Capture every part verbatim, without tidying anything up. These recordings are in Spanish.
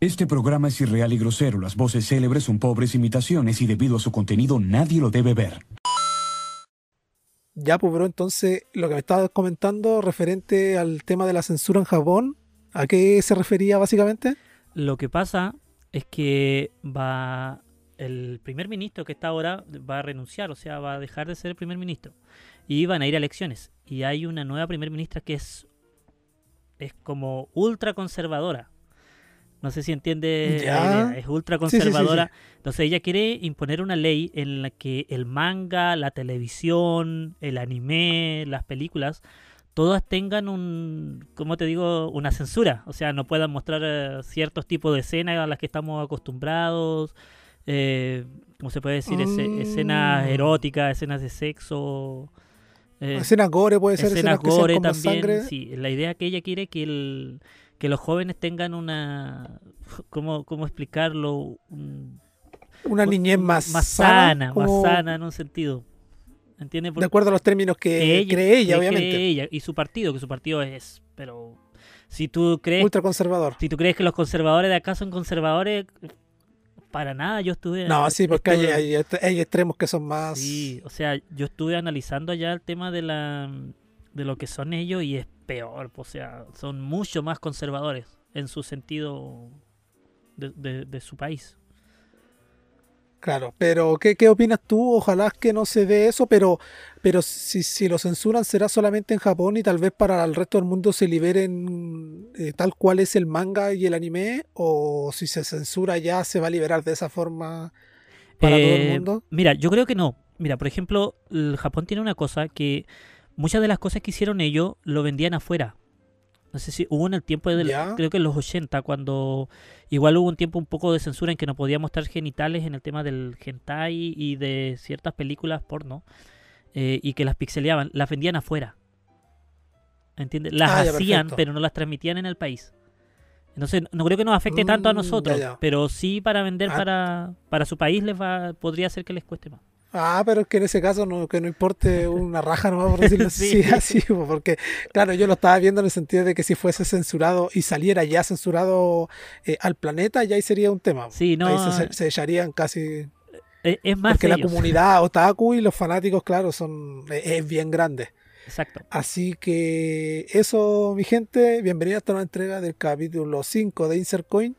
Este programa es irreal y grosero. Las voces célebres son pobres imitaciones y debido a su contenido nadie lo debe ver. Ya, pues, bro, entonces lo que me estabas comentando referente al tema de la censura en Japón, ¿a qué se refería básicamente? Lo que pasa es que va el primer ministro que está ahora va a renunciar, o sea, va a dejar de ser el primer ministro. Y van a ir a elecciones. Y hay una nueva primer ministra que es, es como ultra conservadora. No sé si entiende Ya. la idea. Es ultra Sí, sí, sí, conservadora. sí. Entonces ella quiere imponer una ley en la que el manga, la televisión, el anime, las películas, todas tengan un, ¿cómo te digo? Una censura. O sea, no puedan mostrar eh, ciertos tipos de escenas a las que estamos acostumbrados. Eh, ¿Cómo se puede decir? Ese- Mm. escenas eróticas, escenas de sexo. eh, Escenas gore puede ser, escenas escenas que sean gore con más también. sangre. Sí, la idea que ella quiere que el que los jóvenes tengan una, ¿cómo, cómo explicarlo? Un- Una niñez más, más sana, como más sana en un sentido. ¿Entiendes? de acuerdo a los términos que, que ella, cree ella, que obviamente. cree ella y su partido, que su partido es, pero si tú crees, Ultra conservador. si tú crees que los conservadores de acá son conservadores, para nada. Yo estuve, No, sí, porque hay, estuve- hay, hay extremos que son más... sí, o sea, yo estuve analizando allá el tema de la de lo que son ellos y es peor, o sea, son mucho más conservadores en su sentido de, de- de su país. Claro, pero ¿qué, qué opinas tú? Ojalá que no se dé eso, pero, pero si, si lo censuran será solamente en Japón y tal vez para el resto del mundo se liberen eh, tal cual es el manga y el anime, o si se censura ya se va a liberar de esa forma para todo el Eh, mundo. Mira, yo creo que no. Mira, por ejemplo, el Japón tiene una cosa que muchas de las cosas que hicieron ellos lo vendían afuera. No sé si hubo en el tiempo de, Ya. creo que en los ochenta, cuando igual hubo un tiempo un poco de censura en que no podía mostrar genitales en el tema del hentai y de ciertas películas porno, eh, y que las pixeleaban, las vendían afuera. ¿Entiendes? Las Ah, ya, hacían, perfecto. pero no las transmitían en el país. Entonces, no creo que nos afecte tanto a Mm, ya, nosotros, ya. pero sí para vender Ah. para, para su país les va, podría ser que les cueste más. Ah, pero es que en ese caso no, que no importe una raja nomás por decirlo Sí. así, así, pues, porque claro, yo lo estaba viendo en el sentido de que si fuese censurado y saliera ya censurado eh, al planeta, ya ahí sería un tema. Sí, no, Ahí se, se echarían casi, es, es más porque la ellos. comunidad otaku y los fanáticos, claro, son es, es bien grande. Exacto. Así que eso, mi gente, bienvenida a esta nueva entrega del capítulo cinco de Insert Coin.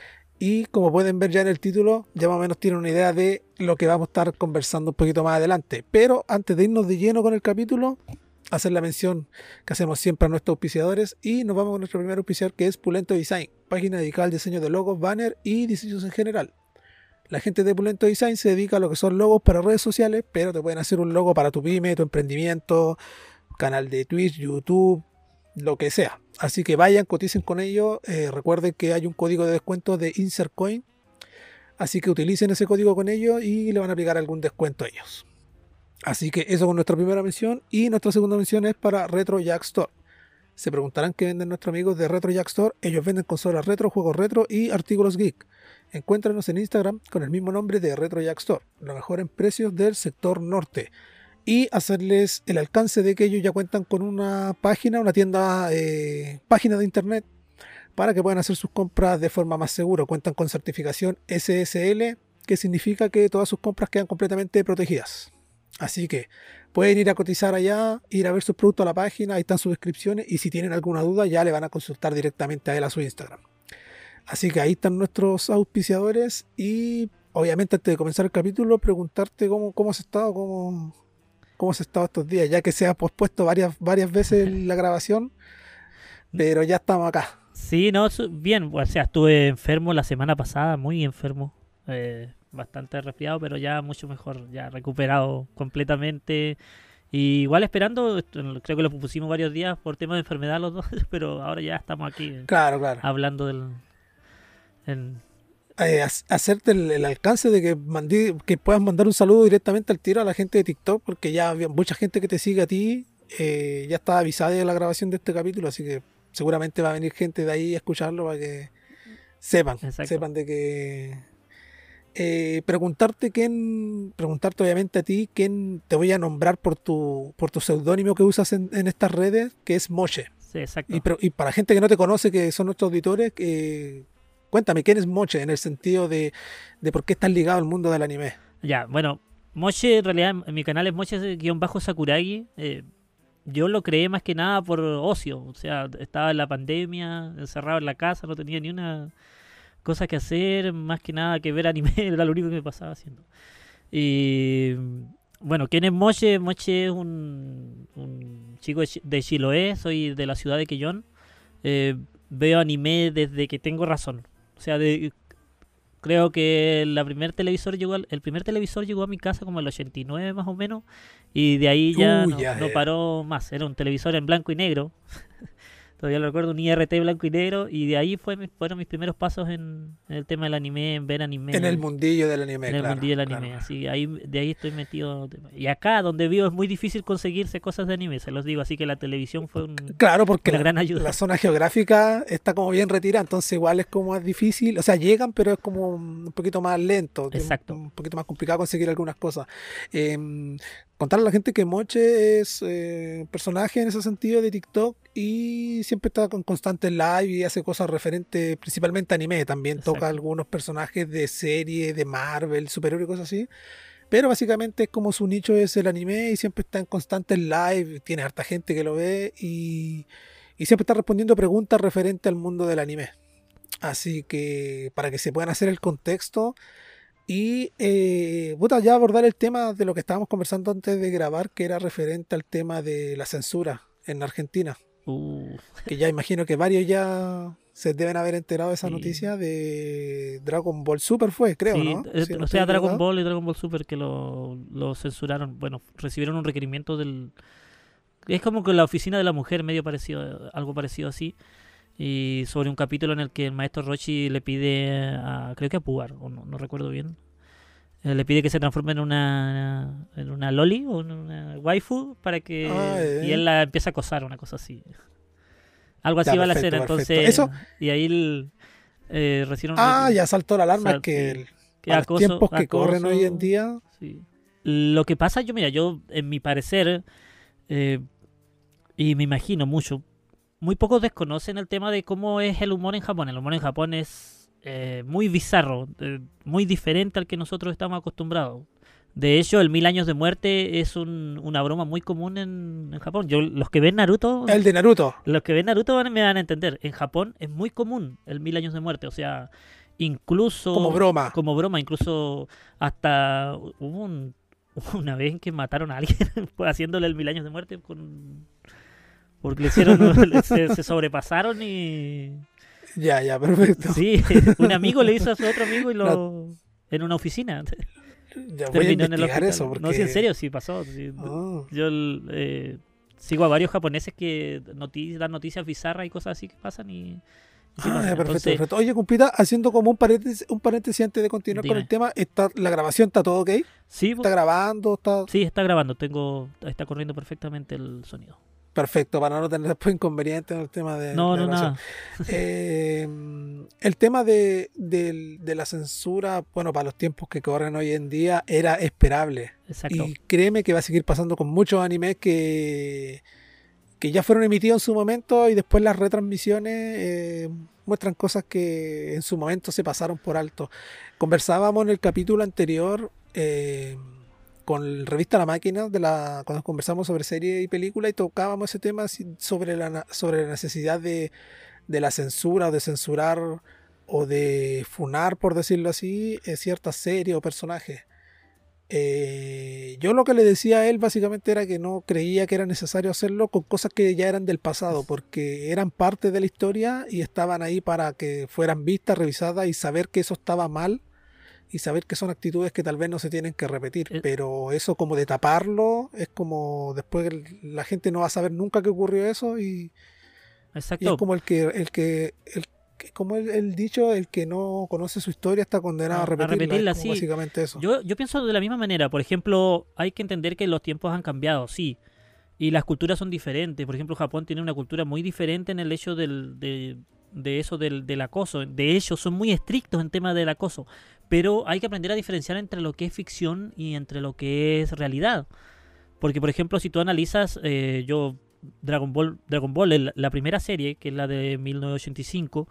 Y como pueden ver ya en el título, ya más o menos tienen una idea de lo que vamos a estar conversando un poquito más adelante. Pero antes de irnos de lleno con el capítulo, hacer la mención que hacemos siempre a nuestros auspiciadores. Y nos vamos con nuestro primer auspiciador, que es Pulento Design, página dedicada al diseño de logos, banner y diseños en general. La gente de Pulento Design se dedica a lo que son logos para redes sociales, pero te pueden hacer un logo para tu pyme, tu emprendimiento, canal de Twitch, YouTube, lo que sea. Así que vayan, coticen con ellos. Eh, recuerden que hay un código de descuento de InsertCoin. Así que utilicen ese código con ellos y le van a aplicar algún descuento a ellos. Así que eso con nuestra primera mención. Y nuestra segunda mención es para Retro Jack Store. Se preguntarán qué venden nuestros amigos de Retro Jack Store. Ellos venden consolas retro, juegos retro y artículos geek. Encuéntranos en Instagram con el mismo nombre de Retro Jack Store. Lo mejor en precios del sector norte. Y hacerles el alcance de que ellos ya cuentan con una página, una tienda, eh, página de internet para que puedan hacer sus compras de forma más segura. Cuentan con certificación S S L, que significa que todas sus compras quedan completamente protegidas. Así que pueden ir a cotizar allá, ir a ver sus productos a la página, ahí están sus descripciones y si tienen alguna duda ya le van a consultar directamente a él a su Instagram. Así que ahí están nuestros auspiciadores y obviamente antes de comenzar el capítulo preguntarte cómo, cómo has estado, cómo... cómo has estado estos días, ya que se ha pospuesto varias, varias veces la grabación, pero ya estamos acá. Sí, no, su- bien, o sea, estuve enfermo la semana pasada, muy enfermo, eh, bastante resfriado, pero ya mucho mejor, ya recuperado completamente. Y igual esperando, esto, creo que lo pusimos varios días por tema de enfermedad los dos, pero ahora ya estamos aquí eh, Claro, claro. hablando del... en- Eh, ha- hacerte el, el alcance de que, mandí, que puedas mandar un saludo directamente al tiro a la gente de TikTok, porque ya había mucha gente que te sigue a ti, eh, ya está avisada de la grabación de este capítulo, así que seguramente va a venir gente de ahí a escucharlo para que sepan, Exacto. sepan de que... Eh, preguntarte quién, preguntarte obviamente a ti, quién te voy a nombrar por tu, por tu seudónimo que usas en, en estas redes, que es Moche. sí, exacto. Y, pero- y para gente que no te conoce, que son nuestros auditores, que Cuéntame, ¿quién es Moche en el sentido de, de por qué estás ligado al mundo del anime? Ya, bueno, Moche, en realidad, en mi canal es Moche-Sakuragi. Eh, yo lo creé más que nada por ocio. O sea, estaba en la pandemia, encerrado en la casa, no tenía ni una cosa que hacer, más que nada que ver anime, era lo único que me pasaba haciendo. Y bueno, ¿quién es Moche? Moche es un, un chico de Chi- de Chiloé, soy de la ciudad de Quellón. Eh, veo anime desde que tengo razón. O sea, de, creo que la primer televisor llegó al- el primer televisor llegó a mi casa como en el ochenta y nueve más o menos. Y de ahí ya Uh, no, ya, no ya. paró más. Era un televisor en blanco y negro. Todavía lo recuerdo, un I R T blanco y negro. Y de ahí fue, mi- fueron mis primeros pasos en, en el tema del anime, en ver En el anime, mundillo del anime, en el claro, mundillo del claro. anime. Así, ahí, de ahí estoy metido. Y acá, donde vivo, es muy difícil conseguirse cosas de anime, se los digo. Así que la televisión fue un- Claro, porque una la, gran ayuda. la zona geográfica está como bien retirada, entonces igual es como más difícil, o sea, llegan, pero es como un poquito más lento, un, Exacto. un poquito más complicado conseguir algunas cosas. Eh, Contarle a la gente que Moche es eh, un personaje en ese sentido de TikTok y siempre está con constante live y hace cosas referentes principalmente a anime, también toca Exacto. algunos personajes de serie, de Marvel, superhéroes y cosas así. Pero básicamente es como su nicho es el anime y siempre está en constante live, tiene harta gente que lo ve y, y siempre está respondiendo preguntas referentes al mundo del anime. Así que para que se puedan hacer el contexto y eh, puta, ya abordar el tema de lo que estábamos conversando antes de grabar, que era referente al tema de la censura en Argentina. Uh, Que ya imagino que varios ya se deben haber enterado de esa sí. noticia de Dragon Ball Super fue, creo, Sí, ¿no? eh, Si no o estoy sea, Dragon equivocado. Ball y Dragon Ball Super que lo, lo censuraron. Bueno, recibieron un requerimiento del... Es como que la oficina de la mujer, medio parecido, algo parecido así. Y sobre un capítulo en el que el maestro Roshi le pide a... Creo que a Pugar, o no, no recuerdo bien. eh, le pide que se transforme en una en una loli o en una waifu para Ah, que... Y eh. él la empieza a acosar, una cosa así. Algo Ya, así va la perfecto, escena, perfecto. entonces... Eso, Y ahí el, eh, recibieron un ah, requerimiento. ya saltó la O alarma, es sea, que sí, el- que a los acoso, tiempos que corren hoy en acoso, día, sí. Lo que pasa, yo mira, yo en mi parecer, eh, y me imagino mucho, muy pocos desconocen el tema de cómo es el humor en Japón. El humor en Japón es eh, muy bizarro, eh, muy diferente al que nosotros estamos acostumbrados. De hecho, el Mil Años de Muerte es un- una broma muy común en, en Japón. Yo, los que ven Naruto, el de Naruto. los que ven Naruto van- me van a entender. En Japón es muy común el Mil Años de Muerte. O sea, incluso Como broma. como broma, incluso hasta hubo un- una vez en que mataron a alguien pues, haciéndole el Mil Años de Muerte con, porque le hicieron, se, se sobrepasaron y Ya, ya, perfecto. sí, un amigo le hizo a su otro amigo y La- lo en una oficina ya voy a terminó en el investigar hospital. eso porque... No, sí, en serio, sí pasó. Sí. Ah, Yo eh, sigo a varios japoneses que noti- dan noticias bizarras y cosas así que pasan y, y sí ah, pasan. ya, perfecto, Entonces, perfecto. Oye, compita, haciendo como un paréntesis, un paréntesis antes de continuar con el dime. tema, está, la grabación está todo ok, Sí, po- está grabando, está sí, está grabando, tengo, está corriendo perfectamente el sonido. perfecto para no tener después inconvenientes en el tema de No, la no, grabación. nada. Eh, el tema de, del- de la censura, bueno, para los tiempos que corren hoy en día, era esperable. Exacto. Y créeme que va a seguir pasando con muchos animes que, que ya fueron emitidos en su momento y después las retransmisiones eh, muestran cosas que en su momento se pasaron por alto. Conversábamos en el capítulo anterior eh, con Revista La Máquina, de la, cuando conversamos sobre serie y película y tocábamos ese tema si- sobre la, na- sobre la necesidad de, de la censura o de censurar o de funar, por decirlo así, eh, ciertas series o personajes. Eh, yo lo que le decía a él básicamente era que no creía que era necesario hacerlo con cosas que ya eran del pasado, porque eran parte de la historia y estaban ahí para que fueran vistas, revisadas y saber que eso estaba mal y saber que son actitudes que tal vez no se tienen que repetir. Eh, Pero eso como de taparlo es como después el- la gente no va a saber nunca que ocurrió eso y, y es Exacto. como el que el que el que- como el, el dicho, el que no conoce su historia está condenado A, a a repetirla. Es repetirla, como sí. básicamente eso. Yo, yo pienso de la misma manera. Por ejemplo, hay que entender que los tiempos han cambiado, sí. Y las culturas son diferentes. Por ejemplo, Japón tiene una cultura muy diferente en el hecho del, de, de eso del, del acoso. De hecho, son muy estrictos en tema del acoso. Pero hay que aprender a diferenciar entre lo que es ficción y entre lo que es realidad. Porque, por ejemplo, si tú analizas, eh, yo, Dragon Ball, Dragon Ball, el- la primera serie, que es la de mil novecientos ochenta y cinco,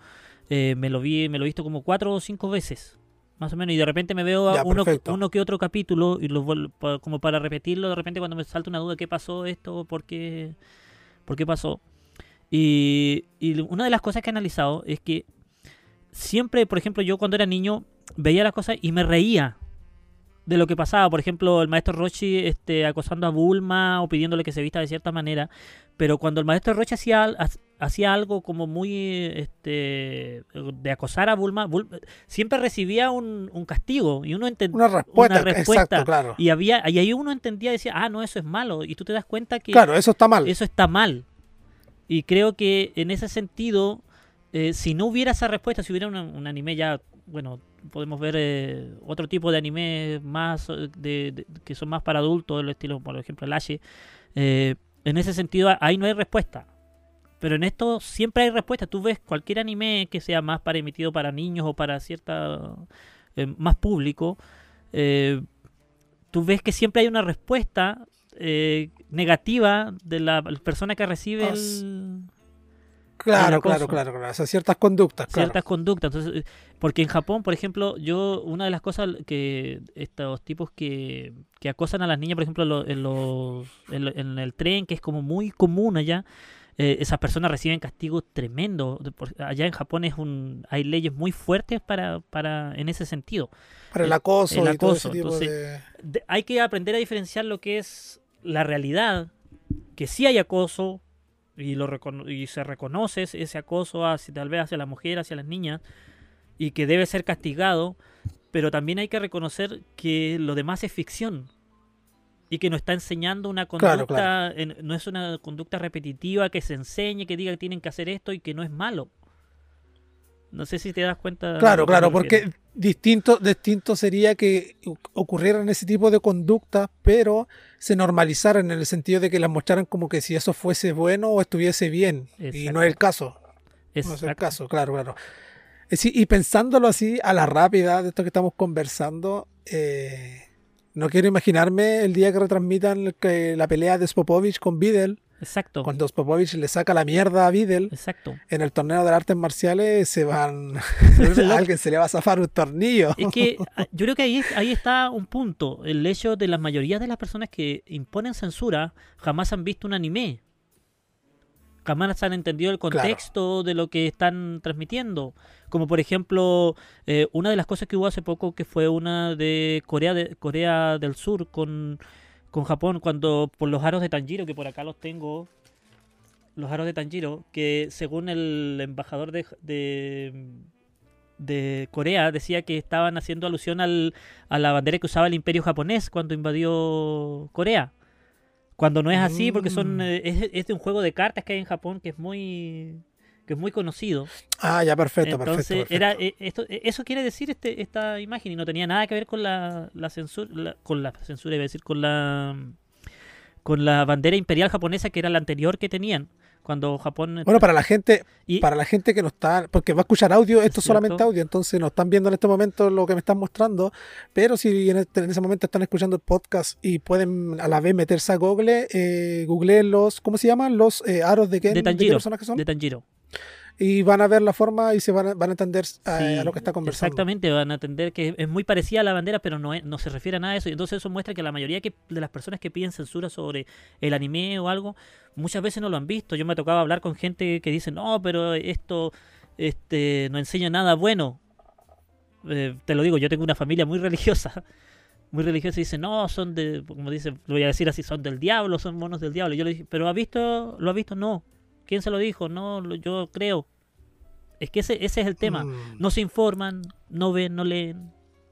eh, me lo vi, me lo he visto como cuatro o cinco veces, más o menos, y de repente me veo Ya, uno, perfecto. uno que otro capítulo y lo vuel- pa- como para repetirlo de repente cuando me salta una duda, ¿qué pasó esto? ¿Por qué, por qué pasó? Y, y una de las cosas que he analizado es que siempre, por ejemplo, yo cuando era niño veía las cosas y me reía de lo que pasaba. Por ejemplo, el maestro Roshi este, acosando a Bulma o pidiéndole que se vista de cierta manera. Pero cuando el maestro Roshi hacía, al- ha- hacía algo como muy este, de acosar a Bulma, Bul- siempre recibía un, un castigo y uno entendía Una respuesta, una respuesta. exacto, claro. Y, había, y ahí uno entendía y decía, ah, no, eso es malo. Y tú te das cuenta que Claro, eso está mal. eso está mal. Y creo que en ese sentido, eh, si no hubiera esa respuesta, si hubiera una- un anime ya, bueno, podemos ver eh, otro tipo de anime más eh, de, de- que son más para adultos, el estilo, por ejemplo, el Ashi. Eh, en ese sentido, ahí no hay respuesta. Pero en esto siempre hay respuesta. Tú ves cualquier anime que sea más para emitido para niños o para cierta eh, más público, eh, tú ves que siempre hay una respuesta eh, negativa de la persona que recibe As- el, Claro, el claro, acoso. claro, claro. O sea, ciertas conductas, claro. ciertas conductas. Entonces, eh, porque en Japón, por ejemplo, yo, una de las cosas que estos tipos que, que acosan a las niñas, por ejemplo, en, lo- en los, en, lo- en el tren, que es como muy común allá, eh, esas personas reciben castigos tremendos. De por- Allá en Japón es un, hay leyes muy fuertes para, para en ese sentido. Para el el- acoso el y todo ese acoso, tipo entonces, de... De- hay que aprender a diferenciar lo que es la realidad, que sí hay acoso y, lo recono- y se reconoce ese ese acoso hacia, tal vez hacia la mujer, hacia las niñas, y que debe ser castigado, pero también hay que reconocer que lo demás es ficción y que nos está enseñando una conducta, Claro, claro. en- no es una conducta repetitiva que se enseñe, que diga que tienen que hacer esto y que no es malo. No sé si te das cuenta de Claro, lo que me claro, refiero. porque distinto, distinto sería que ocurrieran ese tipo de conductas, pero se normalizaran en el sentido de que las mostraran como que si eso fuese bueno o estuviese bien. Y Exacto. no es el caso. No es el Exacto. caso, claro, claro. Es decir, y pensándolo así a la rápida de esto que estamos conversando, eh, no quiero imaginarme el día que retransmitan que la pelea de Spopovich con Videl, Exacto. cuando Spopovich le saca la mierda a Videl Exacto. en el torneo de las artes marciales, se van, Se vuelve a loco. alguien se le va a zafar un tornillo. Es que ah, yo creo que ahí, ahí está un punto. El hecho de la mayoría de las personas que imponen censura jamás han visto un anime. Jamás han entendido el Claro. contexto de lo que están transmitiendo. Como por ejemplo, eh, una de las cosas que hubo hace poco que fue una de Corea, de, Corea del Sur con, con Japón, cuando por los aros de Tanjiro, que por acá los tengo, los aros de Tanjiro, que según el embajador de, de, de Corea decía que estaban haciendo alusión al, a la bandera que usaba el imperio japonés cuando invadió Corea. Cuando no es así, porque son Mm. eh, es, es de un juego de cartas que hay en Japón que es muy que es muy conocido. Ah, ya, perfecto, Entonces, perfecto. perfecto. era eh, esto eh, eso quiere decir este esta imagen y no tenía nada que ver con la, la censura la- con la censura, iba a decir, con la con la bandera imperial japonesa que era la anterior que tenían cuando Japón Bueno, para la gente, y para la gente que no está, porque va a escuchar audio, esto es ¿Cierto? solamente audio, entonces no están viendo en este momento lo que me están mostrando, pero si en, este- en ese momento están escuchando el podcast y pueden a la vez meterse a Google, eh, googleen los, ¿cómo se llaman? Los eh, aros de qué, de ¿de qué Tanjiro, personajes son? de Tanjiro. Y van a ver la forma y se van a, van a entender eh, Sí, a lo que está conversando. exactamente, van a entender que es muy parecida a la bandera, pero no, es- no se refiere a nada de eso. Y entonces eso muestra que la mayoría que, de las personas que piden censura sobre el anime o algo, muchas veces no lo han visto. Yo me tocaba hablar con gente que dice, no, pero esto este, no enseña nada bueno. Eh, te lo digo, yo tengo una familia muy religiosa. Muy religiosa y dice, no, son de, como dice, lo voy a decir así, son del diablo, son monos del diablo. Y yo le dije, ¿pero ha visto? ¿Lo ha visto? No. ¿Quién se lo dijo? No, lo- yo creo. Es que ese, ese es el tema. Mm. No se informan, no ven, no leen.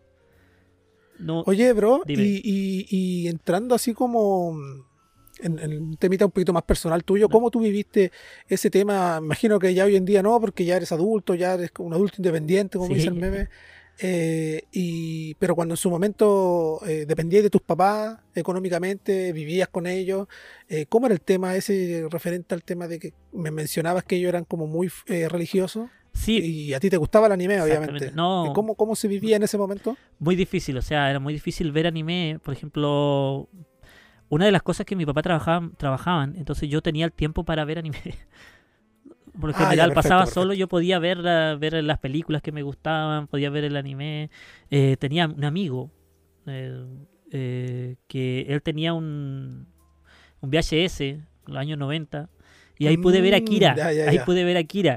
No, Oye, bro, Dime. y, y- y entrando así como en, en un temita un poquito más personal tuyo, ¿cómo tú viviste ese tema? Imagino que ya hoy en día no, porque ya eres adulto, ya eres un adulto independiente, como Sí. dice el meme. Eh, y, pero cuando en su momento eh, dependías de tus papás económicamente, vivías con ellos, eh, ¿cómo era el tema ese referente al tema de que me mencionabas que ellos eran como muy eh, religiosos? sí, Y a ti te gustaba el anime, Exactamente. obviamente. No. ¿Cómo, ¿Cómo se vivía en ese momento? muy difícil. O sea, era muy difícil ver anime. Por ejemplo, una de las cosas que mi papá trabajaba, trabajaban, entonces yo tenía el tiempo para ver anime. por lo Ah, ya, general perfecto, pasaba perfecto. solo, yo podía ver, la- ver las películas que me gustaban, podía ver el anime. Eh, tenía un amigo eh, eh, que él tenía un, un V H S en los años noventa y ahí pude ver a Mm, Akira, ya, ya, ahí ya. pude ver a Akira.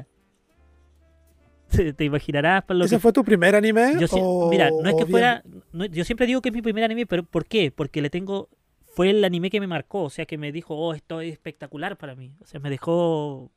Te, te imaginarás por lo ¿Ese que... fue tu primer anime? Yo, sie- mira, no es O, que o bien... fuera... no- yo siempre digo que es mi primer anime, pero ¿por qué? Porque le tengo... Fue el anime que me marcó, o sea, que me dijo, oh, esto es espectacular para mí. O sea, me dejó,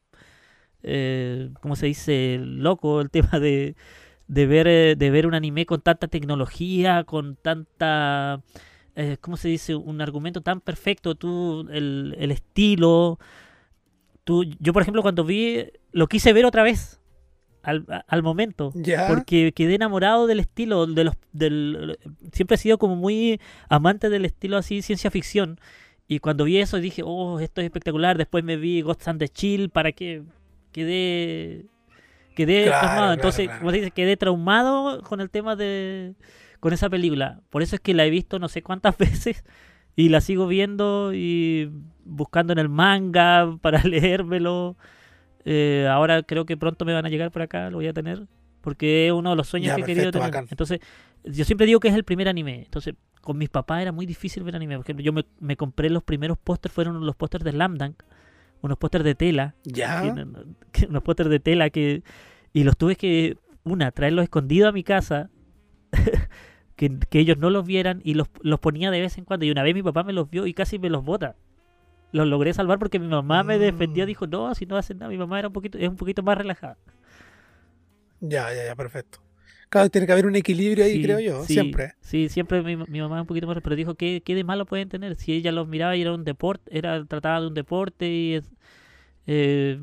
eh, ¿cómo se dice? Loco el tema de, de ver, eh, de ver un anime con tanta tecnología, con tanta... eh, ¿cómo se dice? Un argumento tan perfecto, tú, el, el estilo. Tú, yo, por ejemplo, cuando vi, lo quise ver otra vez al, a- al momento, Ya, porque quedé enamorado del estilo, de los, del, siempre he sido como muy amante del estilo así, ciencia ficción, y cuando vi eso dije, oh, esto es espectacular, después me vi Ghost and the Chill, para que quedé, quedé traumado, claro, claro, entonces, claro. como se dice, quedé traumado con el tema de, con esa película, por eso es que la he visto no sé cuántas veces, y la sigo viendo y buscando en el manga para leérmelo. Eh, ahora creo que pronto me van a llegar por acá, lo voy a tener, porque es uno de los sueños Ya, que he querido perfecto, tener. bacán. Entonces, yo siempre digo que es el primer anime. Entonces, con mis papás era muy difícil ver anime. Por ejemplo, yo me, me compré los primeros pósters, fueron los pósters de Slam Dunk, unos pósters de tela, que, Ya, no- no- que- unos pósters de tela que, y los tuve que, una, traerlos escondidos a mi casa, que, que ellos no los vieran, y los, los ponía de vez en cuando. Y una vez mi papá me los vio y casi me los bota. Los logré salvar porque mi mamá me defendió, Mm. dijo, no, si no hacen nada, mi mamá era un poquito, es un poquito más relajada. ya, ya, ya, perfecto. Claro, tiene que haber un equilibrio ahí, Sí, creo yo, sí, siempre. sí, siempre mi, mi mamá es un poquito más, pero dijo, ¿qué, qué de malo pueden tener? Si ella los miraba y era un deporte, era trataba de un deporte y es- eh,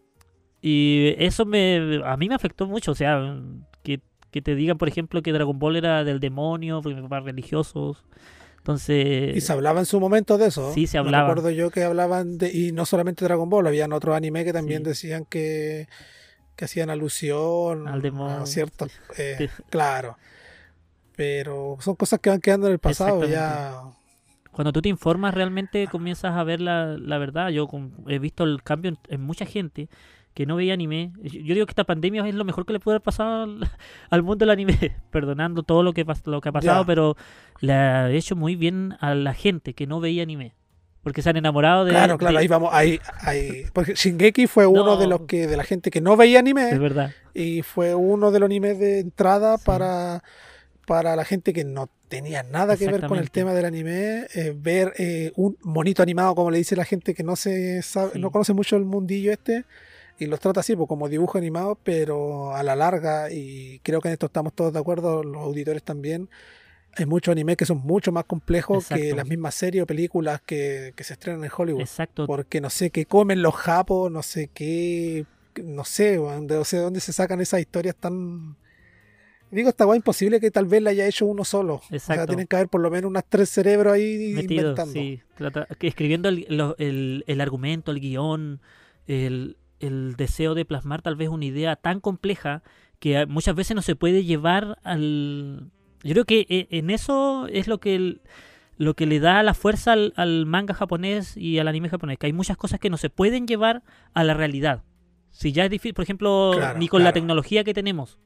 y eso me a mí me afectó mucho, o sea, que, que te digan, por ejemplo, que Dragon Ball era del demonio, porque mis papás religiosos. Y Entonces, se hablaba en su momento de eso. sí se Me hablaba. recuerdo yo que hablaban de, y no solamente Dragon Ball, habían otros anime que también Sí, decían que, que hacían alusión al a demonio. ciertos, Sí, eh, claro, pero son cosas que van quedando en el pasado, exactamente. ya, Cuando tú te informas realmente comienzas a ver la, la verdad. Yo con- he visto el cambio en, en mucha gente que no veía anime. Yo yo digo que esta pandemia es lo mejor que le puede haber pasado al, al mundo del anime, perdonando todo lo que, pas- lo que ha pasado, ya. pero le ha hecho muy bien a la gente que no veía anime. Porque se han enamorado de... Claro, claro, de- ahí vamos, ahí, ahí, porque Shingeki fue uno de los No, que, de la gente que no veía es anime, verdad. y fue uno de los animes de entrada Sí, para, para la gente que no tenía nada que ver con el exactamente. tema del anime, eh, ver eh, un monito animado, como le dice la gente que no se sabe, no Sí, conoce mucho el mundillo este, y los trata así, pues, como dibujo animado, pero a la larga, y creo que en esto estamos todos de acuerdo, los auditores también, hay muchos animes que son mucho más complejos que exacto. las mismas series o películas que, que se estrenan en Hollywood, Exacto. porque no sé qué comen los japos, no sé qué, no sé, weón, de, o sea, de dónde se sacan esas historias tan... Digo, esta weá imposible que tal vez la haya hecho uno solo. O sea, Exacto. tienen que haber por lo menos unas tres cerebros ahí Metido, inventando. sí. Trata- que escribiendo el, lo- el- el argumento, el guión, el, el deseo de plasmar tal vez una idea tan compleja que a- muchas veces no se puede llevar al... Yo creo que eh, en eso es lo que, el- lo que le da la fuerza al, al manga japonés y al anime japonés, que hay muchas cosas que no se pueden llevar a la realidad. Si ya es difícil, por ejemplo, Claro, ni con la claro. tecnología que tenemos.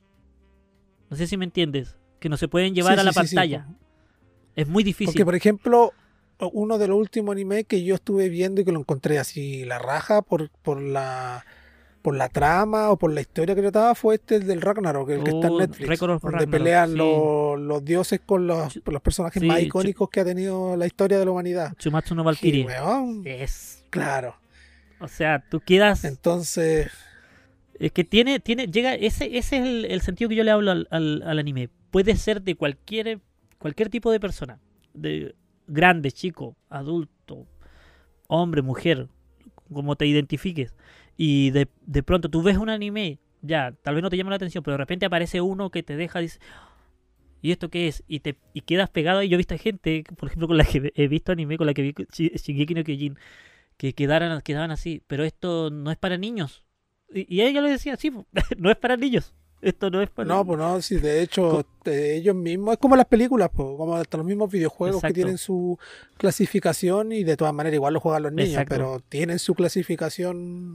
No sé si me entiendes. Que no se pueden llevar Sí, a la sí, sí, sí, pantalla. po. Es muy Porque, difícil. por ejemplo, uno de los últimos animes que yo estuve viendo y que lo encontré así la raja por, por la por la trama o por la historia que trataba fue este el del Ragnarok, el que está en Oh, Netflix, Record of donde Ragnarok, pelean sí. los, los dioses con los, Chu- los personajes sí, más Chu- icónicos que ha tenido la historia de la humanidad. Chumatsu no Que, Valkyrie. weón, Es. claro. O sea, tú quedas. Entonces, Es que tiene, tiene, llega, ese, ese es el, el sentido que yo le hablo al, al, al anime. Puede ser de cualquier, cualquier tipo de persona. De grande, chico, adulto, hombre, mujer, como te identifiques. Y de, de pronto tú ves un anime, ya, tal vez no te llama la atención, pero de repente aparece uno que te deja, dice, ¿y esto qué es? Y te y quedas pegado ahí. Yo he visto gente, por ejemplo, con la que he visto anime, con la que vi Shi- Shingeki no Kyojin, que quedaran, quedaban así, pero esto no es para niños. Y, y ella le decía, sí, po, no es para niños. Esto no es para no, niños. pues no, sí, de hecho, Co- eh, ellos mismos, es como las películas, pues, como hasta los mismos videojuegos que Exacto. tienen su clasificación y de todas maneras igual lo juegan los niños, Exacto. pero tienen su clasificación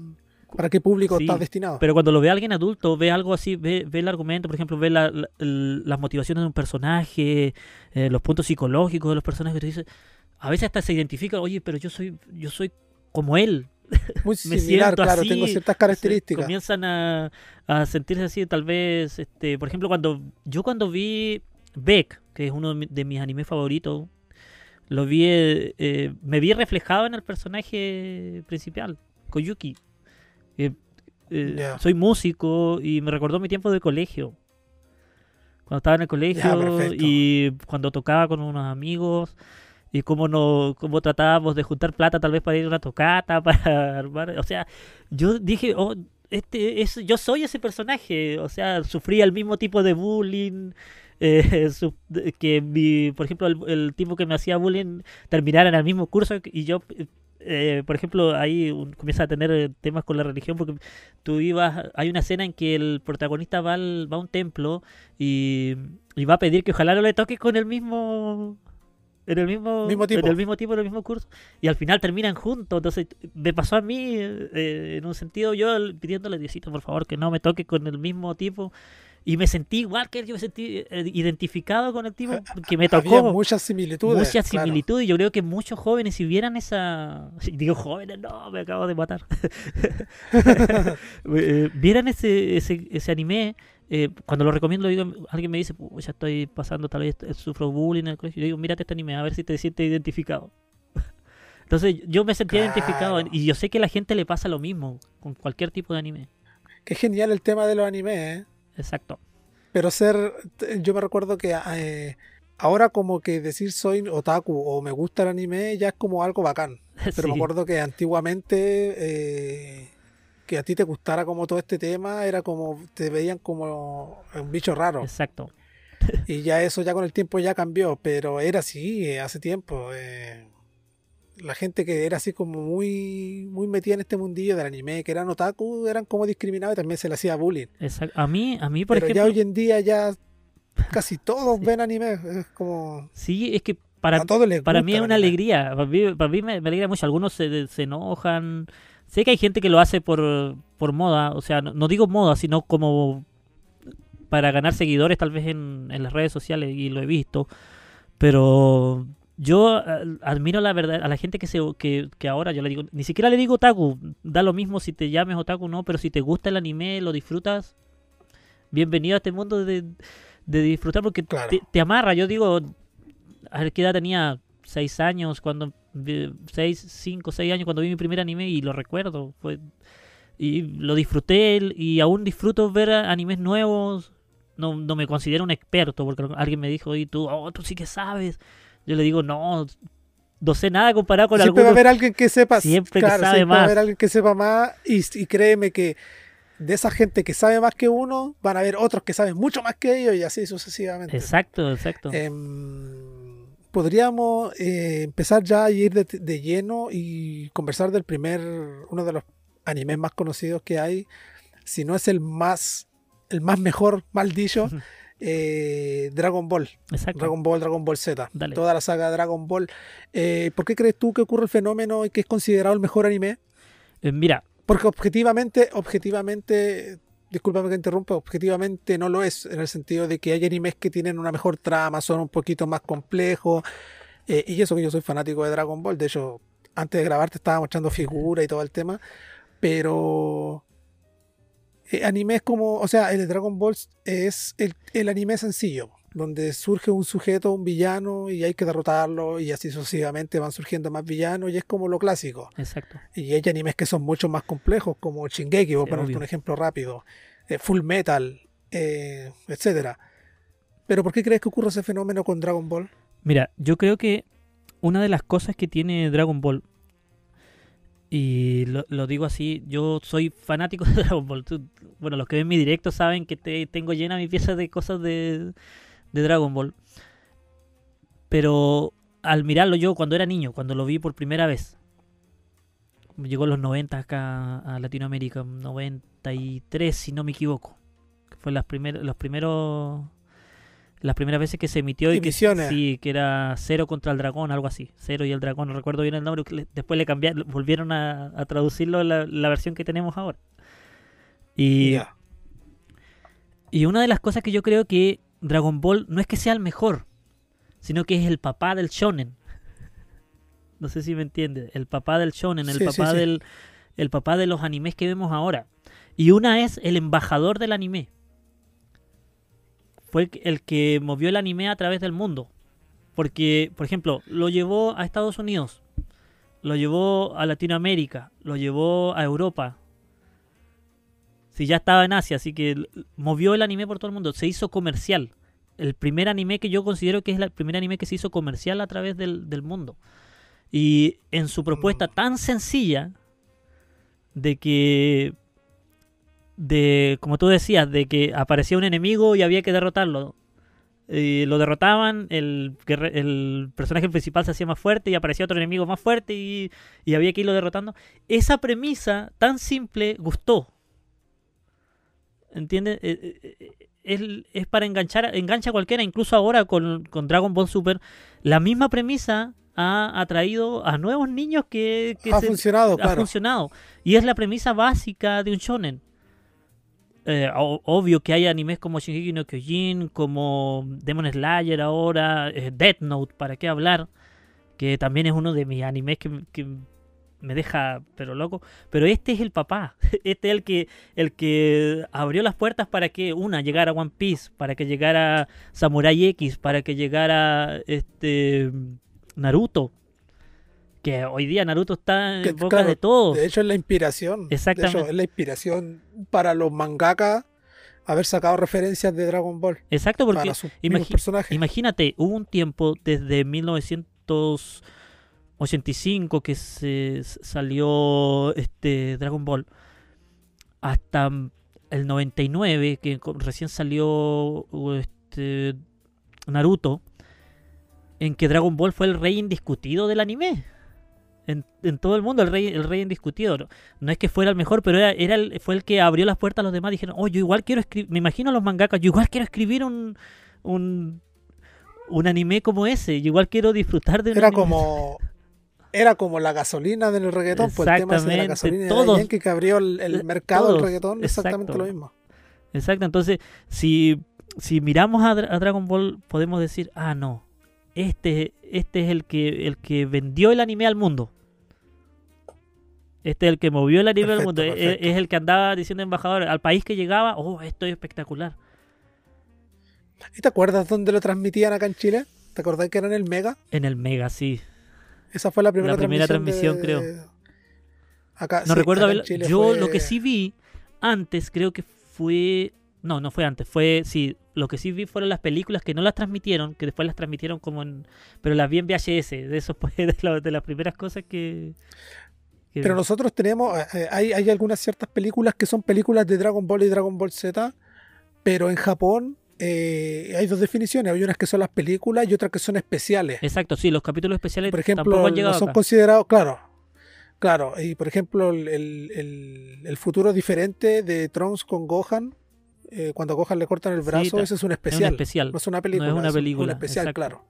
para qué público Sí, estás destinado. pero cuando lo ve alguien adulto, ve algo así, ve, ve el argumento, por ejemplo, ve la- la- el- las motivaciones de un personaje, eh, los puntos psicológicos de los personajes, te dice, a veces hasta se identifica, oye, pero yo soy, yo soy como él, Muy me similar, siento claro, así, tengo ciertas se- características. comienzan a, a sentirse así, tal vez, este, por ejemplo, cuando yo cuando vi Beck, que es uno de, mi- de mis animes favoritos, lo vi, eh, eh, me vi reflejado en el personaje principal, Koyuki. Eh, eh, Ya. Soy músico y me recordó mi tiempo de colegio. Cuando estaba en el Ya, colegio perfecto. y cuando tocaba con unos amigos y cómo, no, cómo tratábamos de juntar plata tal vez para ir a una tocata, para armar. O sea, yo dije, oh, este es, yo soy ese personaje. O sea, sufría el mismo tipo de bullying. eh, su- de- que mi, por ejemplo, el, el tipo que me hacía bullying terminara en el mismo curso y yo, eh, por ejemplo, ahí un- comienza a tener eh, temas con la religión porque tú ibas, hay una escena en que el protagonista va, al- va a un templo y, y va a pedir que ojalá no le toque con el mismo en el mismo, Mismo tipo. en el mismo tipo, en el mismo curso, y al final terminan juntos. Entonces me pasó a mí, eh, en un sentido, yo el- pidiéndole Diosito, por favor, que no me toque con el mismo tipo, y me sentí igual que él, yo me sentí eh, identificado con el tipo que me Había tocó. muchas similitudes. Muchas claro. similitudes, y yo creo que muchos jóvenes, si vieran esa. Digo jóvenes, no, me acabo de matar. Eh, vieran ese, ese, ese anime, eh, cuando lo recomiendo, digo, alguien me dice, ya estoy pasando, tal vez eh, sufro bullying en el colegio. Yo digo, mírate este anime, a ver si te sientes identificado. Entonces, yo me sentía Claro. identificado, y yo sé que a la gente le pasa lo mismo con cualquier tipo de anime. Qué genial el tema de los animes, ¿eh? Exacto. Pero ser, t- yo me recuerdo que eh, ahora como que decir soy otaku o me gusta el anime ya es como algo bacán. Pero me Sí, acuerdo que antiguamente eh, que a ti te gustara como todo este tema era como, te veían como un bicho raro. exacto. Y ya eso ya con el tiempo ya cambió, pero era así eh, hace tiempo. eh, la gente que era así como muy, muy metida en este mundillo del anime, que eran otaku, eran como discriminados y también se le hacía bullying. Exacto. A mí, a mí, por Pero ya ejemplo, hoy en día ya casi todos sí. ven anime. Es como Sí, es que para, a todos les para gusta mí es el una anime. alegría. Para mí, para mí me, me alegra mucho. Algunos se, se enojan. Sé que hay gente que lo hace por, por moda. O sea, no, no digo moda, sino como para ganar seguidores tal vez en, en las redes sociales, y lo he visto. Pero yo eh, admiro la verdad a la gente que se que, que ahora yo le digo, ni siquiera le digo otaku. Da lo mismo si te llames otaku o no, pero si te gusta el anime, lo disfrutas, bienvenido a este mundo de, de disfrutar, porque Claro. te, te amarra. Yo digo, a ver qué edad tenía, seis años, cuando vi- seis, cinco, seis años cuando vi mi primer anime, y lo recuerdo, fue y lo disfruté, y aún disfruto ver a- animes nuevos. No, no me considero un experto, porque alguien me dijo, y tú, oh, tú sí que sabes. Yo le digo, no, no sé nada comparado con Siempre va a algunos. haber alguien que sepa, Siempre que claro, sabe siempre va a más. haber alguien que sepa más y, y créeme que de esa gente que sabe más que uno, van a haber otros que saben mucho más que ellos y así sucesivamente. Exacto, exacto. Em, podríamos eh, empezar ya a ir de, de lleno y conversar del primer, uno de los animes más conocidos que hay, si no es el más, el más mejor, mal dicho, eh, Dragon Ball. Exacto. Dragon Ball, Dragon Ball Z. Dale. Toda la saga de Dragon Ball. Eh, ¿por qué crees tú que ocurre el fenómeno y que es considerado el mejor anime? Eh, mira, Porque objetivamente, objetivamente, discúlpame que interrumpa, objetivamente no lo es, en el sentido de que hay animes que tienen una mejor trama, son un poquito más complejos, eh, y eso que yo soy fanático de Dragon Ball, de hecho, antes de grabar te estaba mostrando figuras y todo el tema, pero eh, animes como, o sea, el de Dragon Ball es el, el anime sencillo, donde surge un sujeto, un villano, y hay que derrotarlo, y así sucesivamente van surgiendo más villanos, y es como lo clásico. exacto. Y hay animes que son mucho más complejos, como Shingeki, por Sí, ponerte obvio. un ejemplo rápido, eh, Full Metal, eh, etcétera. Pero ¿por qué crees que ocurre ese fenómeno con Dragon Ball? Mira, yo creo que una de las cosas que tiene Dragon Ball, y lo, lo digo así, yo soy fanático de Dragon Ball. Tú- bueno, los que ven mi directo saben que te, tengo llena mi pieza de cosas de, de Dragon Ball. Pero al mirarlo yo cuando era niño, cuando lo vi por primera vez, llegó en los noventa acá a Latinoamérica, noventa y tres si no me equivoco. Que fue las primer, los primeros Las primeras veces que se emitió y que, Emisiones. sí, que era Cero contra el dragón, algo así. Cero y el dragón, no recuerdo bien el nombre. que le- Después le cambiaron, volvieron a, a traducirlo en la, la versión que tenemos ahora. Y, Ya. y una de las cosas que yo creo que Dragon Ball no es que sea el mejor, sino que es el papá del shonen. No sé si me entiendes. El papá del shonen, el Sí, sí, papá sí. del el papá de los animes que vemos ahora. Y una es el embajador del anime. Fue el que, el que movió el anime a través del mundo. Porque, por ejemplo, lo llevó a Estados Unidos, lo llevó a Latinoamérica, lo llevó a Europa. Si ya estaba en Asia, así que l- movió el anime por todo el mundo. Se hizo comercial. El primer anime que yo considero que es el primer anime que se hizo comercial a través del, del mundo. Y en su propuesta Mm. tan sencilla de que, de como tú decías, de que aparecía un enemigo y había que derrotarlo. Y lo derrotaban, el, guerre- el personaje principal se hacía más fuerte y aparecía otro enemigo más fuerte y, y había que irlo derrotando. Esa premisa tan simple gustó. ¿Entiendes? Eh, eh, eh, Es, es para enganchar, engancha a cualquiera, incluso ahora con, con Dragon Ball Super. La misma premisa ha atraído a nuevos niños que, que Ha se- funcionado, ha claro. funcionado. Y es la premisa básica de un shonen. Eh, o- obvio que hay animes como Shingeki no Kyojin, como Demon Slayer ahora, eh, Death Note, ¿para qué hablar? Que también es uno de mis animes que, que me deja pero loco. Pero este es el papá. Este es el que, el que abrió las puertas para que una llegara One Piece, para que llegara Samurai X, para que llegara este Naruto. Que hoy día Naruto está Que, en boca claro, de todos. de hecho es la inspiración. Exactamente. De hecho, es la inspiración para los mangakas haber sacado referencias de Dragon Ball Exacto, porque para sus mismos imagi- personajes. imagínate, hubo un tiempo desde mil novecientos ochenta y cinco que se s- salió este Dragon Ball hasta mm, el noventa y nueve que co- recién salió uh, este Naruto, en que Dragon Ball fue el rey indiscutido del anime. En, en todo el mundo, el rey, el rey indiscutido. No, no es que fuera el mejor, pero era, era el, fue el que abrió las puertas a los demás. Dijeron, oh, yo igual quiero escribir. Me imagino a los mangakas, yo igual quiero escribir un, un, un anime como ese. Yo igual quiero disfrutar de un Era anime. como era como la gasolina del reggaetón, pues el tema ese de la Exactamente, gasolina de todos- Daddy Yankee que abrió el, el eh, mercado todos, del reggaetón, exactamente exacto. lo mismo. Exacto, entonces, si, si miramos a, Dra- a Dragon Ball, podemos decir, ah, no, este, este es el que, el que vendió el anime al mundo. Este es el que movió el anime al Perfecto, mundo. Es, perfecto. es el que andaba diciendo embajador al país que llegaba, oh, esto es espectacular. ¿Y te acuerdas dónde lo transmitían acá en Chile? ¿Te acordás que era en el Mega? En el Mega, sí. Esa fue la primera La primera transmisión, transmisión, de- Acá, No sí, recuerdo acá en haberlo- Chile Yo fue- lo que sí vi antes, creo que fue. No, no fue antes. Fue. Sí, lo que sí vi fueron las películas que no las transmitieron, que después las transmitieron como en. Pero las vi en V H S. De eso fue de, la- de las primeras cosas que. que Pero vi. nosotros tenemos, eh, eh, hay, hay algunas ciertas películas que son películas de Dragon Ball y Dragon Ball Z, pero en Japón eh, hay dos definiciones. Hay unas que son las películas y otras que son especiales. Exacto, sí, los capítulos especiales Por tampoco ejemplo, han no llegado son acá. considerados, claro, claro. Y por ejemplo, el, el- el- el futuro diferente de Trunks con Gohan, eh, cuando a Gohan le cortan el Sí, brazo, ta- ese es un Es un especial. especial. No es una película, una es un- película, un especial, exacto. claro.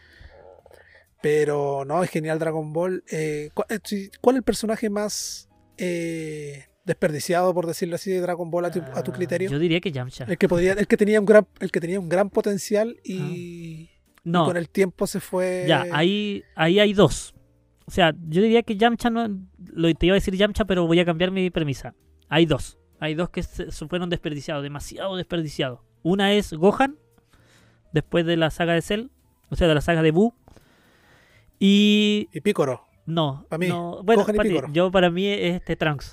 Pero no, es genial Dragon Ball. Eh, ¿cuál, eh, sí, ¿cuál es el personaje más eh, desperdiciado, por decirlo así, de Dragon Ball a tu, a tu Ah, criterio? Yo diría que Yamcha. El que podría, el que tenía un gran, el que tenía un gran potencial y, y No, con el tiempo se fue. ya, ahí, ahí hay dos. O sea, yo diría que Yamcha no. Lo, te iba a decir Yamcha, pero voy a cambiar mi premisa. Hay dos. Hay dos que se, se fueron desperdiciados, demasiado desperdiciados. Una es Gohan, después de la saga de Cell, o sea, de la saga de Buu. Y. Y Piccolo. No, Pa' mí, no. Bueno, Gohan y para ti, Piccolo. yo para mí es este Trunks.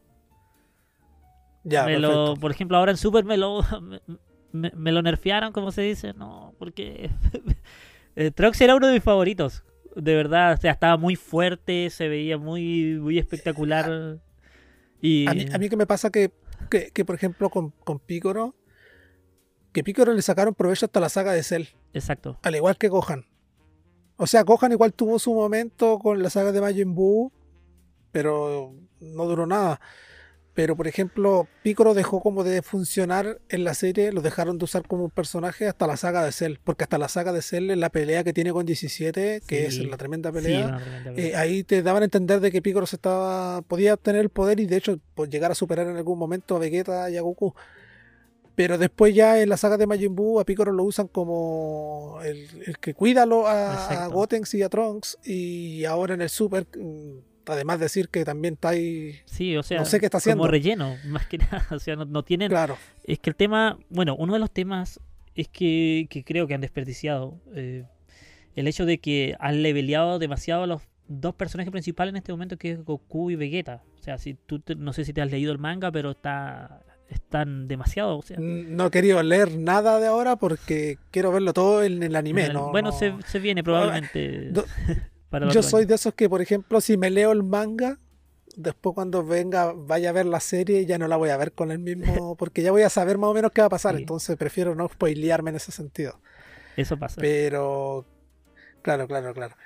Ya, Me lo- perfecto. por ejemplo, ahora en Super me lo, me, me- me lo nerfearon, como se dice. No, porque eh, Trunks era uno de mis favoritos. De verdad, o sea, estaba muy fuerte, se veía muy, muy espectacular. Y A mí, a mí que me pasa que, que, que, por ejemplo, con, con Piccolo, que Piccolo le sacaron provecho hasta la saga de Cell, exacto. al igual que Gohan. O sea, Gohan igual tuvo su momento con la saga de Majin Buu, pero no duró nada. Pero, por ejemplo, Piccolo dejó como de funcionar en la serie, lo dejaron de usar como un personaje hasta la saga de Cell, porque hasta la saga de Cell, en la pelea que tiene con diecisiete, que Sí. es la tremenda Sí, pelea, una tremenda eh, pelea. ahí te daban a entender de que Piccolo se estaba, podía obtener el poder y de hecho pues, llegar a superar en algún momento a Vegeta y a Goku. Pero después ya en la saga de Majin Buu a Piccolo lo usan como el, el que cuida a, lo- a, a Exacto. Gotenks y a Trunks, y ahora en el Super, mm, además de decir que también está ahí, Sí, o sea, no sé qué está como haciendo. relleno, más que nada. O sea, no, no tienen. Claro. Es que el tema, bueno, uno de los temas es que, que creo que han desperdiciado eh, el hecho de que han leveleado demasiado a los dos personajes principales en este momento, que es Goku y Vegeta. O sea, si tú te- no sé si te has leído el manga, pero está están demasiado, o sea, No he querido leer nada de ahora porque quiero verlo todo en el anime. en el- No, bueno, no. se, se viene probablemente Do- para el Yo otro soy año. de esos que, por ejemplo, si me leo el manga, después cuando venga, vaya a ver la serie, ya no la voy a ver con el mismo, porque ya voy a saber más o menos qué va a pasar. Sí, Entonces prefiero no spoilearme en ese sentido. eso pasa. Pero, claro, claro, claro.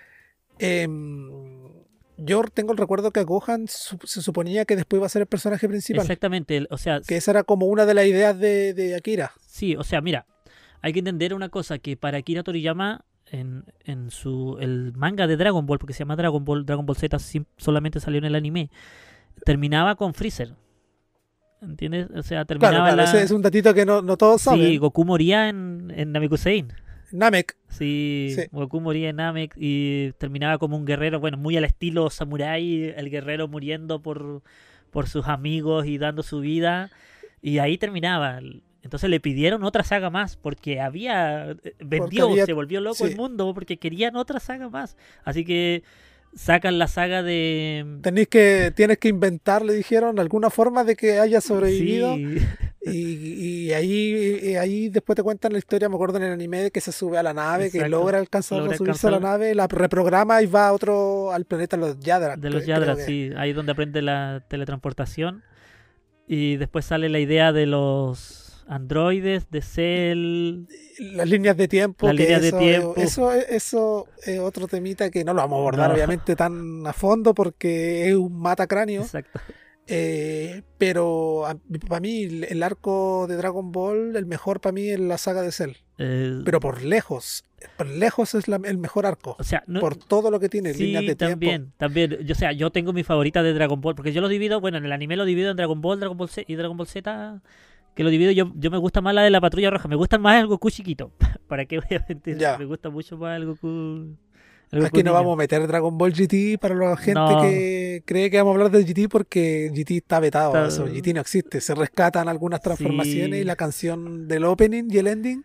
Em, yo tengo el recuerdo que Gohan su- se suponía que después iba a ser el personaje principal. Exactamente, el- o sea, Que esa era como una de las ideas de, de Akira. sí, o sea, mira, hay que entender una cosa, que para Akira Toriyama, en, en su el manga de Dragon Ball, porque se llama Dragon Ball, Dragon Ball Z sim- solamente salió en el anime, terminaba con Freezer. ¿Entiendes? O sea, Claro, terminaba claro, la... ese es un datito que no, no todos Sí, saben. Goku moría en, en Namekusein. Namek, Sí, sí. Goku moría en Namek y terminaba como un guerrero, bueno, muy al estilo samurái, el guerrero muriendo por, por sus amigos y dando su vida. Y ahí terminaba. Entonces le pidieron otra saga más porque había Porque vendió, había, se volvió loco el sí, mundo porque querían otra saga más. Así que sacan la saga de tenés que, tienes que inventar, le dijeron, alguna forma de que haya sobrevivido. sí, Y, y ahí, y ahí después te cuentan la historia, me acuerdo en el anime, de que se sube a la nave, que exacto. logra alcanzar Logra a subirse a la alcanzar nave, la reprograma y va a otro, al planeta de los Yadrak, de los cre- Yadras, creo que. sí, ahí es donde aprende la teletransportación. Y después sale la idea de los androides, de Cell, Las líneas de tiempo, las que líneas de eso, tiempo. eso, eso es otro temita que no lo vamos a abordar No, obviamente tan a fondo porque es un matacráneo. exacto. Eh, pero para mí el, el arco de Dragon Ball, el mejor para mí es la saga de Cell. Eh, Pero por lejos, por lejos es la- el mejor arco. o sea, no, Por todo lo que tiene, líneas sí, de tiempo. también, también. Yo, o sea, yo tengo mi favorita de Dragon Ball, porque yo lo divido, bueno, en el anime lo divido en Dragon Ball, Dragon Ball Z y Dragon Ball Z, que lo divido, yo, yo me gusta más la de la Patrulla Roja, me gusta más el Goku chiquito. ¿Para qué voy a mentir? Ya. Me gusta mucho más el Goku. El Goku Aquí no niño. vamos a meter Dragon Ball G T para la gente No. que cree que vamos a hablar de G T porque G T está vetado. Está- Eso, G T no existe. Se rescatan algunas transformaciones Sí. y la canción del opening y el ending.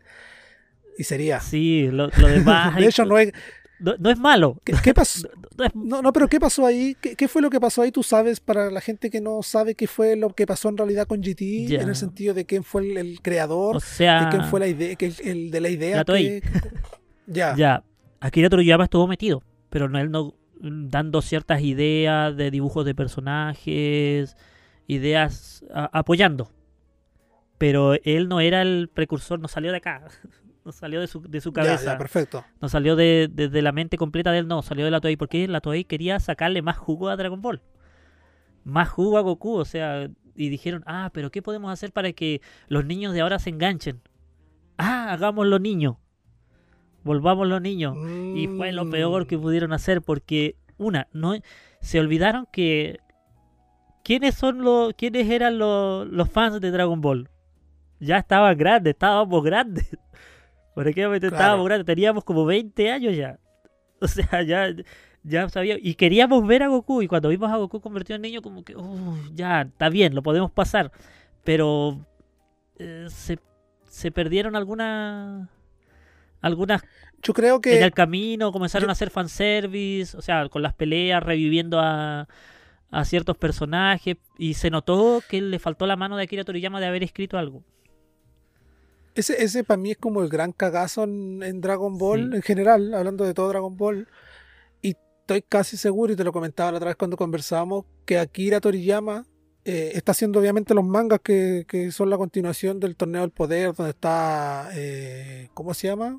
Y sería. Sí, lo, lo demás. De hecho, no es. no, no es malo. ¿Qué, qué pasó? No, no es- No, no, pero ¿qué pasó ahí? ¿Qué, qué fue lo que pasó ahí? Tú sabes, para la gente que no sabe qué fue lo que pasó en realidad con G T, Ya. en el sentido de quién fue el, el creador, o sea, de quién fue la idea, que el, el de la idea. La Toei. que- que- ya. ya, Akira Toriyama estuvo metido, pero no él no dando ciertas ideas de dibujos de personajes, ideas a- apoyando. Pero él no era el precursor, no salió de acá, no salió de su, de su Ya, cabeza, ya, perfecto. no salió de, de- de la mente completa de él, no, salió de la Toei, porque la Toei quería sacarle más jugo a Dragon Ball, más jugo a Goku, o sea, y dijeron, ah, pero ¿qué podemos hacer para que los niños de ahora se enganchen? Ah, hagámoslo niños, volvamos los niños. Y fue lo peor que Mm. pudieron hacer porque, una, no se olvidaron que quiénes son los quiénes eran los, los fans de Dragon Ball. Ya estaban grandes, estábamos grandes. Por ejemplo, Claro. estábamos grandes, teníamos como veinte años ya. O sea, ya ya sabía y queríamos ver a Goku y cuando vimos a Goku convertido en niño como que, "Uh, ya, está bien, lo podemos pasar." Pero eh, se, se perdieron algunas algunas Yo creo en que el camino, comenzaron yo- a hacer fanservice, o sea, con las peleas, reviviendo a, a ciertos personajes, y se notó que le faltó la mano de Akira Toriyama de haber escrito algo. ese, ese para mí es como el gran cagazo en, en Dragon Ball Sí. en general, hablando de todo Dragon Ball. Y estoy casi seguro, y te lo comentaba la otra vez cuando conversábamos, que Akira Toriyama eh, está haciendo obviamente los mangas que, que son la continuación del Torneo del Poder, donde está, eh, ¿cómo se llama?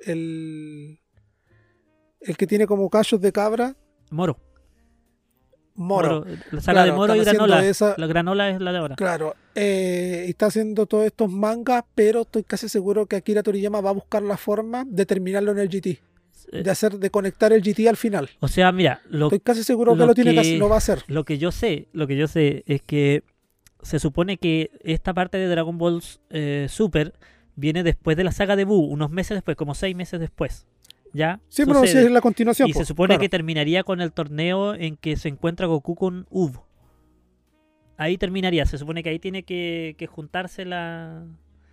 El, el que tiene como cachos de cabra, Moro. Moro. Moro, la saga Claro, de Moro y están haciendo Granola. esa- La Granola es la de ahora. Claro, eh, está haciendo todos estos mangas, pero estoy casi seguro que Akira Toriyama va a buscar la forma de terminarlo en el G T, Eh, de hacer, de conectar el G T al final. O sea, mira, lo, Estoy casi seguro que lo lo tiene que, que- lo va a hacer. lo que yo sé, lo que yo sé es que se supone que esta parte de Dragon Ball eh, Super viene después de la saga de Buu, unos meses después, como seis meses después. ¿Ya? Sí, pero sí Sucede. es la continuación. Y po, se supone claro. que terminaría con el torneo en que se encuentra Goku con Uv. Ahí terminaría. Se supone que ahí tiene que, que juntarse la,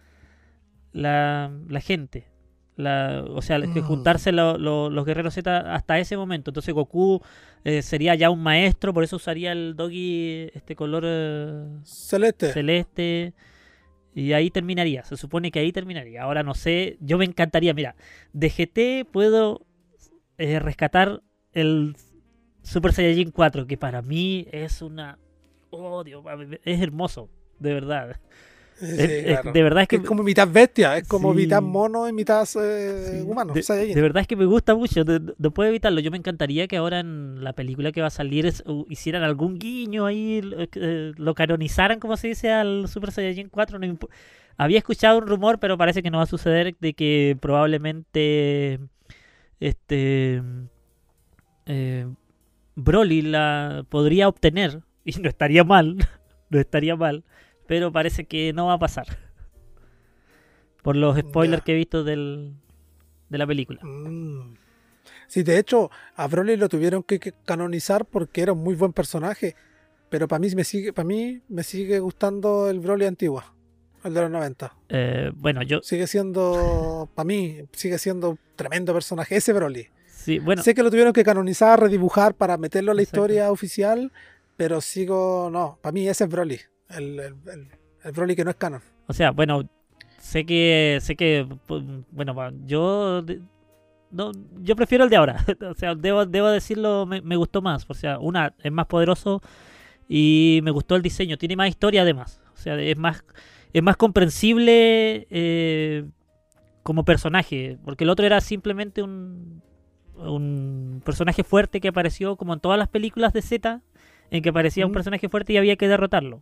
la la gente. La, o sea, que Mm. juntarse lo- lo- los guerreros Z hasta ese momento. Entonces Goku eh, sería ya un maestro, por eso usaría el Dogi este color eh, Celeste. celeste. Y ahí terminaría. Se supone que ahí terminaría. Ahora no sé. Yo me encantaría. Mira, de G T puedo eh, rescatar el Super Saiyajin cuatro, que para mí es una. Oh, Dios, es hermoso. De verdad. Sí, Es- es- claro. de verdad es Que que. es como mitad bestia, es como Sí. mitad mono y mitad eh, Sí, humano. de, Saiyajin. de verdad es que me gusta mucho, no, no- no puedo evitarlo. Yo me encantaría que ahora en la película que va a salir es- u- hicieran algún guiño ahí, eh, eh, lo canonizaran, como se dice, al Super Saiyajin cuatro. No impo- Había escuchado un rumor, pero parece que no va a suceder, de que probablemente este eh, Broly la podría obtener, y no estaría mal, no estaría mal, pero parece que no va a pasar. Por los spoilers Ya. que he visto del, de la película. Mm. Sí, de hecho, a Broly lo tuvieron que, que canonizar porque era un muy buen personaje. Pero para mí me sigue, para mí me sigue gustando el Broly antiguo, el de los noventa. Eh, bueno, yo Sigue siendo, para mí, sigue siendo un tremendo personaje, ese Broly. sí, bueno, Sé que lo tuvieron que canonizar, redibujar para meterlo a la Exacto. historia oficial, pero sigo, no, para mí ese es Broly, el, el, el- el Broly que no es canon. o sea, bueno, sé que sé que pu- bueno, va, yo de- no, yo prefiero el de ahora. O sea, debo, debo decirlo, me, me gustó más. O sea, una es más poderoso y me gustó el diseño. Tiene más historia además. O sea, es más es más comprensible eh, como personaje, porque el otro era simplemente un un personaje fuerte que apareció como en todas las películas de Z, en que aparecía un Mm. personaje fuerte y había que derrotarlo.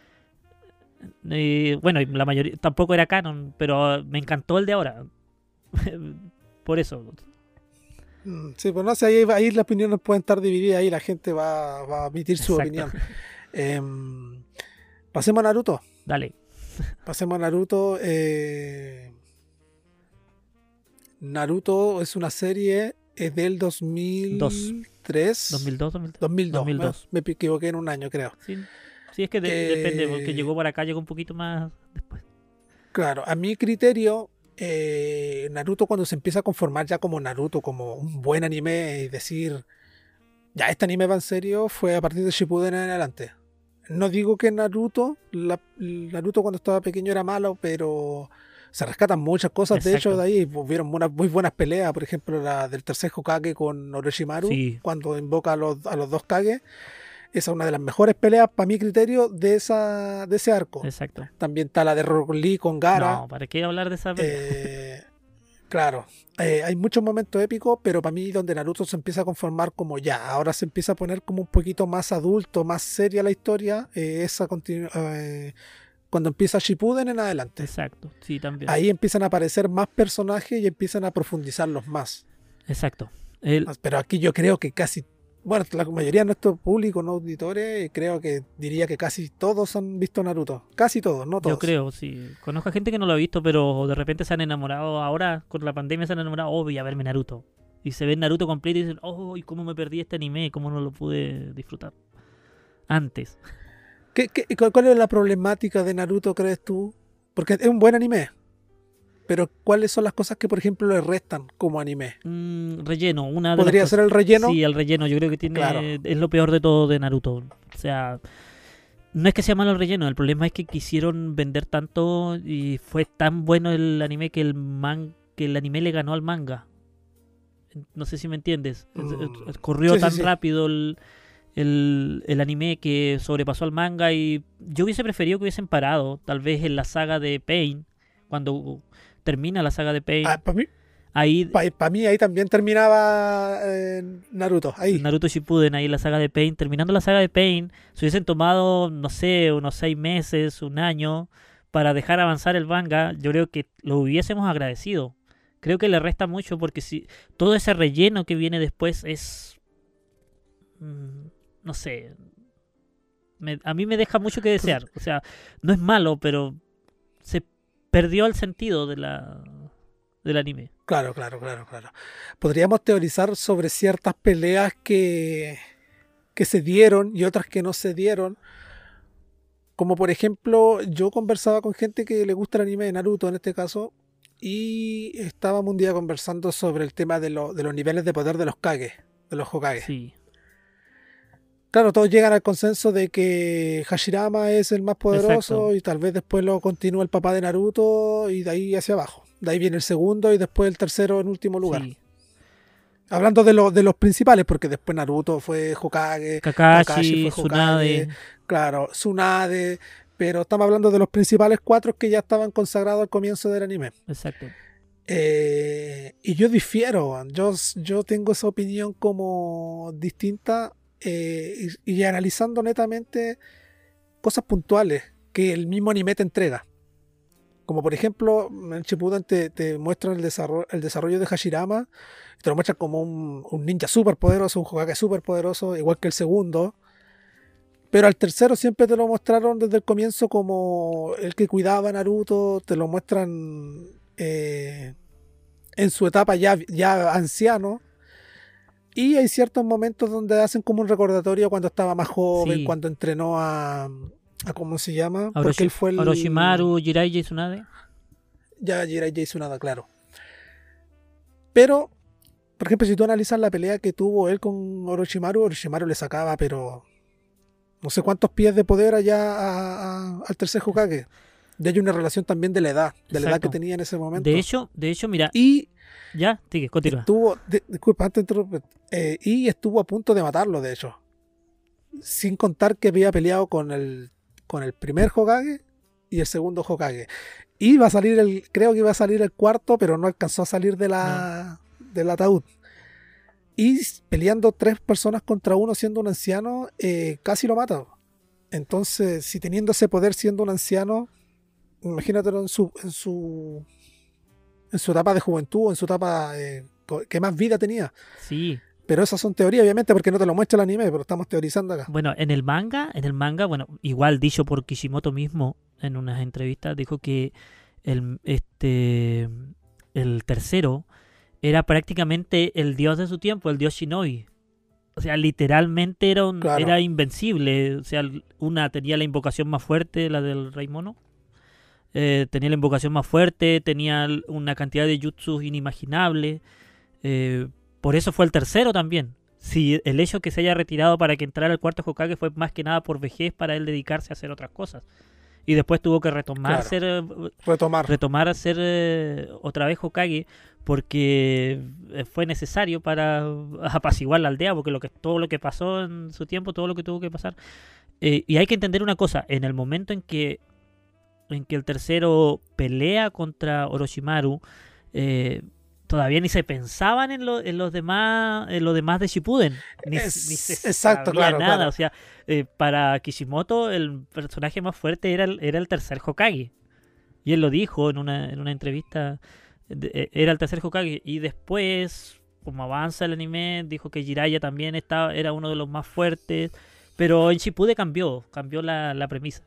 Y, bueno, y la mayoría tampoco era canon, pero me encantó el de ahora. Por eso. Mm, Sí, pues no sé, ahí, ahí las opiniones pueden estar divididas, ahí la gente va, va a emitir su Exacto. opinión. Em, pasemos a Naruto. Dale. Pasemos a Naruto. eh, Naruto es una serie es del dos mil tres. dos mil dos, dos mil tres. dos mil dos. dos mil dos. Me, me equivoqué en un año, creo. Sí, sí, es que de- Eh, depende, porque llegó por acá, llegó un poquito más después. Claro, a mi criterio, eh, Naruto cuando se empieza a conformar ya como Naruto, como un buen anime y decir, ya este anime va en serio, fue a partir de Shippuden en adelante. No digo que Naruto, la- Naruto cuando estaba pequeño era malo, pero se rescatan muchas cosas. De hecho, Exacto. de ahí hubieron unas muy buenas peleas, por ejemplo, la del tercer Hokage con Orochimaru, Sí. cuando invoca a los, a los dos Kage. Esa es una de las mejores peleas, para mi criterio, de, esa, de ese arco. Exacto. También está la de Rock Lee con Gaara. No, ¿para qué hablar de esa pelea? Eh, claro, eh, hay muchos momentos épicos, pero para mí donde Naruto se empieza a conformar como ya, ahora se empieza a poner como un poquito más adulto, más seria la historia, eh, esa continu- eh, cuando empieza Shippuden en adelante. Exacto, sí, también. Ahí empiezan a aparecer más personajes y empiezan a profundizarlos más. Exacto. El, Pero aquí yo creo que casi, bueno, la mayoría de nuestro público, no auditores, creo que diría que casi todos han visto Naruto. Casi todos, no todos. Yo creo, sí. Conozco a gente que no lo ha visto, pero de repente se han enamorado. Ahora, con la pandemia, se han enamorado. Oh, voy a verme Naruto. Y se ven Naruto completo y dicen, oh, ¿y cómo me perdí este anime? ¿Cómo no lo pude disfrutar antes? ¿Qué, qué- cuál, cuál es la problemática de Naruto, crees tú? Porque es un buen anime. Pero ¿cuáles son las cosas que, por ejemplo, le restan como anime? Mm, relleno, una de las ¿Podría cosas- ser el relleno? Sí, el relleno. Yo creo que tiene Claro. es lo peor de todo de Naruto. O sea, no es que sea malo el relleno. El problema es que quisieron vender tanto y fue tan bueno el anime que el man que el anime le ganó al manga. No sé si me entiendes. Es- Mm. es- Corrió Sí, sí, tan sí. rápido el, el, el anime que sobrepasó al manga y yo hubiese preferido que hubiesen parado, tal vez en la saga de Pain, cuando termina la saga de Pain. Ah, para mí, Ahí, Para pa mí ahí también terminaba eh, Naruto. Ahí. Naruto Shippuden, ahí la saga de Pain. Terminando la saga de Pain, se hubiesen tomado, no sé, unos seis meses, un año, para dejar avanzar el manga, yo creo que lo hubiésemos agradecido. Creo que le resta mucho porque si todo ese relleno que viene después es... mmm, no sé... Me, a mí me deja mucho que desear. O sea, no es malo, pero se perdió el sentido de la del anime. Claro, claro, claro, claro. Podríamos teorizar sobre ciertas peleas que, que se dieron y otras que no se dieron. Como por ejemplo, yo conversaba con gente que le gusta el anime de Naruto en este caso, y estábamos un día conversando sobre el tema de, lo, de los niveles de poder de los Kage, de los Hokage. Sí. Claro, todos llegan al consenso de que Hashirama es el más poderoso. Exacto. Y tal vez después lo continúa el papá de Naruto y de ahí hacia abajo. De ahí viene el segundo y después el tercero en último lugar. Sí. Hablando de, lo, de los principales, porque después Naruto fue Hokage, Kakashi, Kakashi fue Hokage, Tsunade. Claro, Tsunade, pero estamos hablando de los principales cuatro que ya estaban consagrados al comienzo del anime. Exacto. Eh, y yo difiero, yo, yo tengo esa opinión como distinta. Eh, y, y analizando netamente cosas puntuales que el mismo anime te entrega, como por ejemplo en Shippuden te, te muestran el desarrollo, el desarrollo de Hashirama, te lo muestran como un, un ninja súper poderoso, un Hokage súper poderoso, igual que el segundo, pero al tercero siempre te lo mostraron desde el comienzo como el que cuidaba a Naruto, te lo muestran eh, en su etapa ya, ya anciano. Y hay ciertos momentos donde hacen como un recordatorio cuando estaba más joven, sí. Cuando entrenó a, a ¿cómo se llama? Orochi, porque él fue el... Orochimaru, Jiraiya y Tsunade. Ya, Jiraiya y Tsunade, claro. Pero, por ejemplo, si tú analizas la pelea que tuvo él con Orochimaru, Orochimaru le sacaba, pero no sé cuántos pies de poder allá a, a, al tercer Hokage. De hecho, una relación también de la edad, de Exacto. la edad que tenía en ese momento. De hecho, de hecho, mira... Y... Ya, sigue, continúa. Estuvo, de, disculpa, antes de interrumpir, eh, y estuvo a punto de matarlo, de hecho. Sin contar que había peleado con el, con el primer Hokage y el segundo Hokage. Y iba a salir el, creo que iba a salir el cuarto, pero no alcanzó a salir de la, no. del ataúd. Y peleando tres personas contra uno siendo un anciano, eh, casi lo mata. Entonces, si teniendo ese poder siendo un anciano, imagínatelo en su... En su en su etapa de juventud, en su etapa eh, que más vida tenía. Sí. Pero esas son teorías, obviamente, porque no te lo muestra el anime, pero estamos teorizando acá. Bueno, en el manga, en el manga, bueno, igual dicho por Kishimoto mismo en unas entrevistas, dijo que el este el tercero era prácticamente el dios de su tiempo, el dios Shinobi. O sea, literalmente era un, claro. era invencible. O sea, una tenía la invocación más fuerte, la del Rey Mono. Eh, tenía la invocación más fuerte, tenía una cantidad de jutsus inimaginable. Eh, por eso fue el tercero también. Si el hecho que se haya retirado para que entrara el cuarto Hokage fue más que nada por vejez para él dedicarse a hacer otras cosas. Y después tuvo que retomar claro. ser retomar retomar a ser eh, otra vez Hokage porque fue necesario para apaciguar la aldea, porque lo que todo lo que pasó en su tiempo, todo lo que tuvo que pasar. Eh, y hay que entender una cosa, en el momento en que en que el tercero pelea contra Orochimaru, eh, todavía ni se pensaban en, lo, en los demás en los demás de Shippuden, ni, es, ni se exacto, sabía claro, nada, claro. O sea, eh, para Kishimoto el personaje más fuerte era el, era el tercer Hokage, y él lo dijo en una, en una entrevista, de, era el tercer Hokage, y después, como avanza el anime, dijo que Jiraiya también estaba, era uno de los más fuertes, pero en Shippuden cambió, cambió la, la premisa.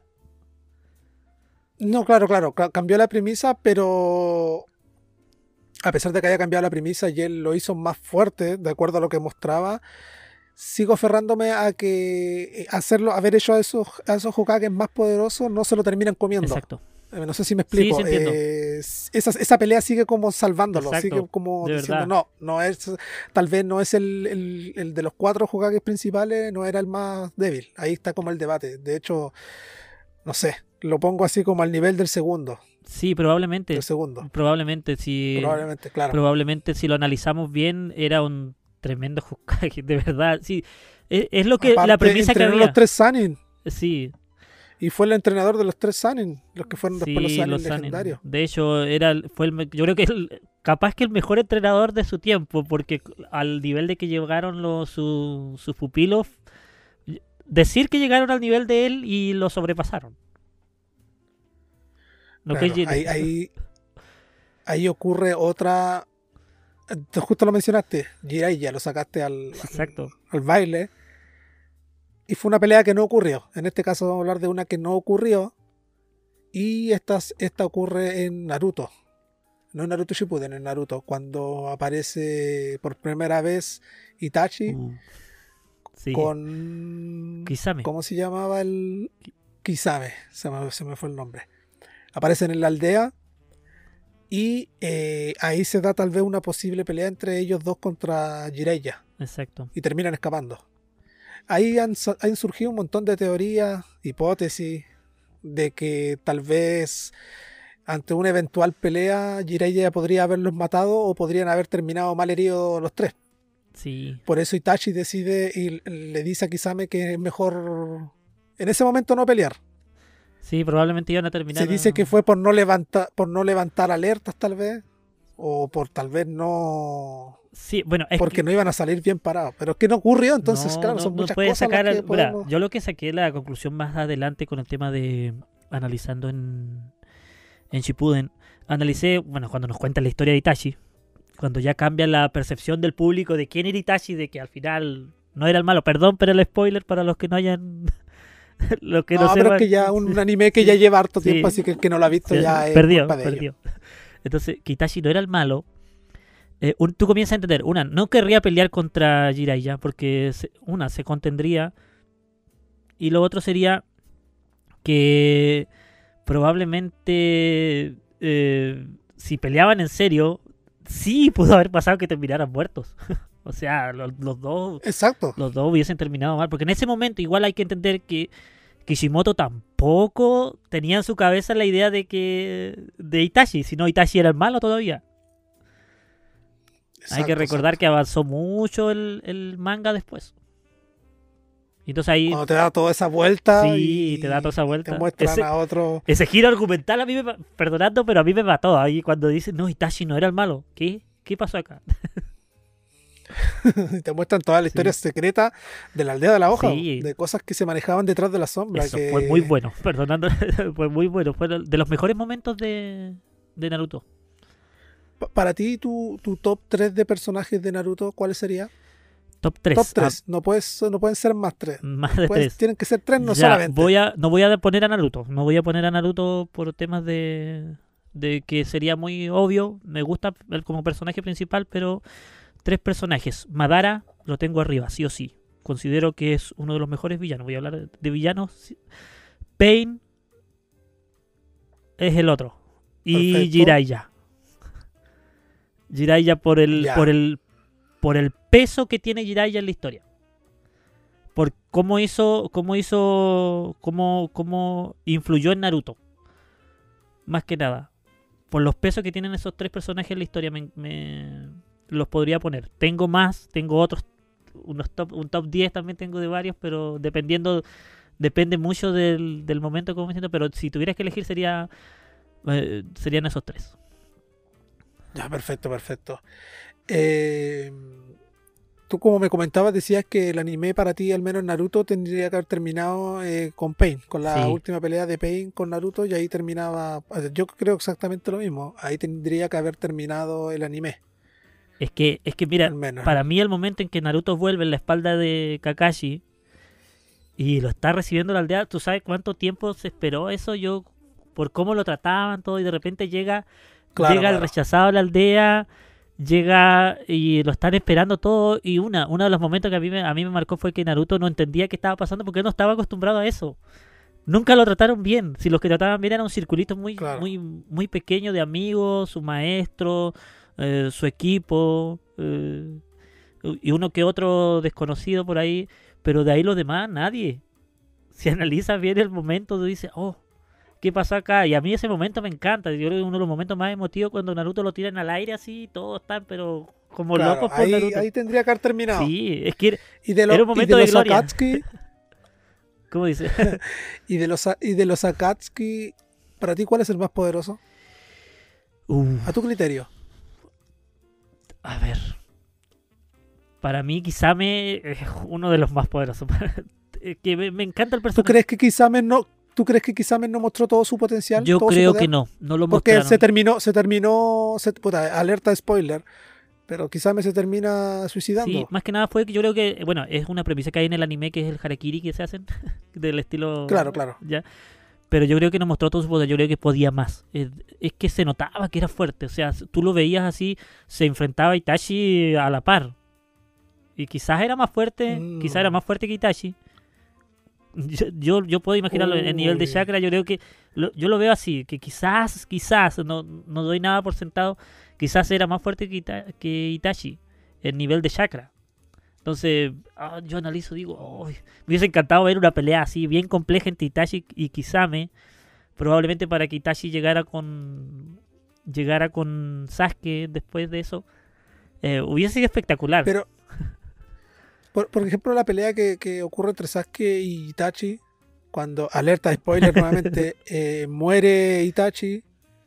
No, claro, claro, cambió la premisa, pero a pesar de que haya cambiado la premisa y él lo hizo más fuerte, de acuerdo a lo que mostraba, sigo aferrándome a que hacerlo, haber hecho a esos, a esos Hokages más poderosos no se lo terminan comiendo. Exacto. Eh, no sé si me explico. Sí, sí, entiendo. Eh, esa, esa pelea sigue como salvándolo, Exacto, sigue como de diciendo, verdad. no, no es, tal vez no es el, el, el de los cuatro Hokages principales, no era el más débil. Ahí está como el debate. De hecho, no sé, lo pongo así como al nivel del segundo. Sí, probablemente. Del segundo. Probablemente, si, Probablemente, claro. probablemente si lo analizamos bien, era un tremendo Hokage, de verdad. Sí, es, es lo que Aparte, la premisa que entrenó había. los tres Sannin. Sí, Y fue el entrenador de los tres Sannin, los que fueron después sí, los Sannin los Sannin. legendarios. De hecho, era, fue el, yo creo que el, capaz que el mejor entrenador de su tiempo, porque al nivel de que llegaron los, su- sus pupilos, decir que llegaron al nivel de él y lo sobrepasaron. Lo que Claro, es ahí, Jiraiya. ahí, ahí ocurre otra. Tú justo lo mencionaste, Jiraiya, lo sacaste al, Exacto. al baile. Y fue una pelea que no ocurrió. En este caso vamos a hablar de una que no ocurrió. Y esta, esta ocurre en Naruto. No en Naruto Shippuden, en Naruto. Cuando aparece por primera vez Itachi Uh, sí. con... Kisame. ¿Cómo se llamaba el...? Kisame, se me, se me fue el nombre. Aparecen en la aldea. Y eh, ahí se da tal vez una posible pelea entre ellos dos contra Jiraiya. Exacto. Y terminan escapando. Ahí han, su- han surgido un montón de teorías, hipótesis, de que tal vez ante una eventual pelea Jiraiya podría haberlos matado o podrían haber terminado mal heridos los tres. Sí. Por eso Itachi decide y le dice a Kisame que es mejor en ese momento no pelear. Sí, probablemente iban a terminar. Se dice que fue por no levantar, por no levantar alertas tal vez, o por tal vez no... Sí, bueno, es porque que no iban a salir bien parados. Pero es que no ocurrió, entonces no, claro, no- son no muchas puedes cosas sacar las que al- mira, podemos... yo lo que saqué la conclusión más adelante con el tema de analizando en, en Shippuden, analicé, bueno, cuando nos cuenta la historia de Itachi, cuando ya cambia la percepción del público de quién era Itachi, de que al final no era el malo, perdón, pero el spoiler para los que no hayan... los que no, No, pero sepan, es que ya un anime que sí, ya lleva harto sí. tiempo, así que el que no lo ha visto sí, ya es perdió, culpa de ellos. perdió. Entonces, que Itachi no era el malo. Eh, un- tú comienzas a entender, una, no querría pelear contra Jiraiya, porque se- una, se contendría, y lo otro sería que probablemente eh, si peleaban en serio, sí pudo haber pasado que terminaran muertos. O sea, lo- los dos Exacto. los dos hubiesen terminado mal. Porque en ese momento igual hay que entender que Kishimoto tampoco tenía en su cabeza la idea de que de Itachi, sino Itachi era el malo todavía. Hay que exacto, recordar exacto. que avanzó mucho el, el manga después. Entonces ahí Cuando te da toda esa vuelta sí, y te da toda esa vuelta. te muestran Ese, a otro... ese giro argumental a mí me ma- perdonando, pero a mí me mató ahí cuando dicen, no, Itachi no era el malo. ¿Qué? ¿Qué pasó acá? y te muestran toda la historia secreta de la aldea de la hoja, Sí. de cosas que se manejaban detrás de la sombra. Eso que... fue muy bueno, perdonando, fue muy bueno. Fue de los mejores momentos de, de Naruto. Pa- Para ti, tu, tu top tres de personajes de Naruto, ¿cuál sería? Top tres. Top tres. No, puedes, no pueden ser más tres. más de Pueden- tres. Tienen que ser tres, no Ya, solamente. voy a, no voy a poner a Naruto. No voy a poner a Naruto por temas de, de que sería muy obvio. Me gusta él como personaje principal, pero tres personajes. Madara lo tengo arriba, sí o sí. Considero que es uno de los mejores villanos. Voy a hablar de villanos. sí. Pain es el otro. Y Perfecto. Jiraiya. Jiraiya por el, Ya. por el por el peso que tiene Jiraiya en la historia. Por cómo hizo, cómo hizo, cómo, cómo influyó en Naruto. Más que nada. Por los pesos que tienen esos tres personajes en la historia, me, me- los podría poner. Tengo más, tengo otros, unos top, un top diez también tengo de varios, pero dependiendo, depende mucho del, del momento, como me siento, pero si tuvieras que elegir sería, eh, serían esos tres. Ya, perfecto, perfecto. Eh, tú como me comentabas, decías que el anime para ti, al menos Naruto, tendría que haber terminado eh, con Pain, con la Sí. última pelea de Pain con Naruto, y ahí terminaba, yo creo exactamente lo mismo, ahí tendría que haber terminado el anime, Es que, es que mira, al menos. para mí el momento en que Naruto vuelve en la espalda de Kakashi y lo está recibiendo la aldea, ¿tú sabes cuánto tiempo se esperó eso? Yo, por cómo lo trataban todo, y de repente llega, Claro, llega el claro. rechazado a la aldea, llega y lo están esperando todo, y una, uno de los momentos que a mí, me, a mí me marcó fue que Naruto no entendía qué estaba pasando porque él no estaba acostumbrado a eso. Nunca lo trataron bien. Si los que trataban bien eran un circulito muy, Claro. muy, muy pequeño de amigos, su maestro, eh, su equipo, eh, y uno que otro desconocido por ahí, pero de ahí los demás, nadie. Si analizas bien el momento, tú dices, oh, ¿qué pasó acá? Y a mí ese momento me encanta. Yo creo que es uno de los momentos más emotivos cuando Naruto lo tiran al aire así, todos están, pero como Claro, locos por ahí, Naruto. ahí tendría que haber terminado. Sí, es que, Y de, lo- era un y momento de de los gloria. Akatsuki, ¿cómo dice? y de los y de los Akatsuki, para ti, ¿cuál es el más poderoso? Uf. A tu criterio. A ver. Para mí, Kisame es uno de los más poderosos. que me, me encanta el ¿Tú personaje. crees que Kisame no, ¿tú crees que Kisame no mostró todo su potencial? Yo todo su creo poder? que no. No lo Porque mostraron. se terminó, se terminó, se- puta, alerta de spoiler, pero Kisame se termina suicidando. Sí, más que nada fue que yo creo que, bueno, es una premisa que hay en el anime que es el harakiri que se hacen, del estilo... Claro, claro. Ya. Pero yo creo que no mostró todo su poder, yo creo que podía más. Es, es que se notaba que era fuerte, o sea, tú lo veías así, se enfrentaba a Itachi a la par. Y quizás era más fuerte, Mm. quizás era más fuerte que Itachi. Yo, yo, yo puedo imaginarlo en nivel de Uy. chakra, yo creo que lo- yo lo veo así, que quizás, quizás, no, no doy nada por sentado, quizás era más fuerte que, Ita- que Itachi en nivel de chakra. Entonces, ah, yo analizo, digo, "Ay, me hubiese encantado ver una pelea así, bien compleja entre Itachi y Kisame, probablemente para que Itachi llegara con llegara con Sasuke después de eso, eh, hubiese sido espectacular. Pero, por, por ejemplo, la pelea que, que ocurre entre Sasuke y Itachi, cuando, alerta de spoiler nuevamente, eh, muere Itachi,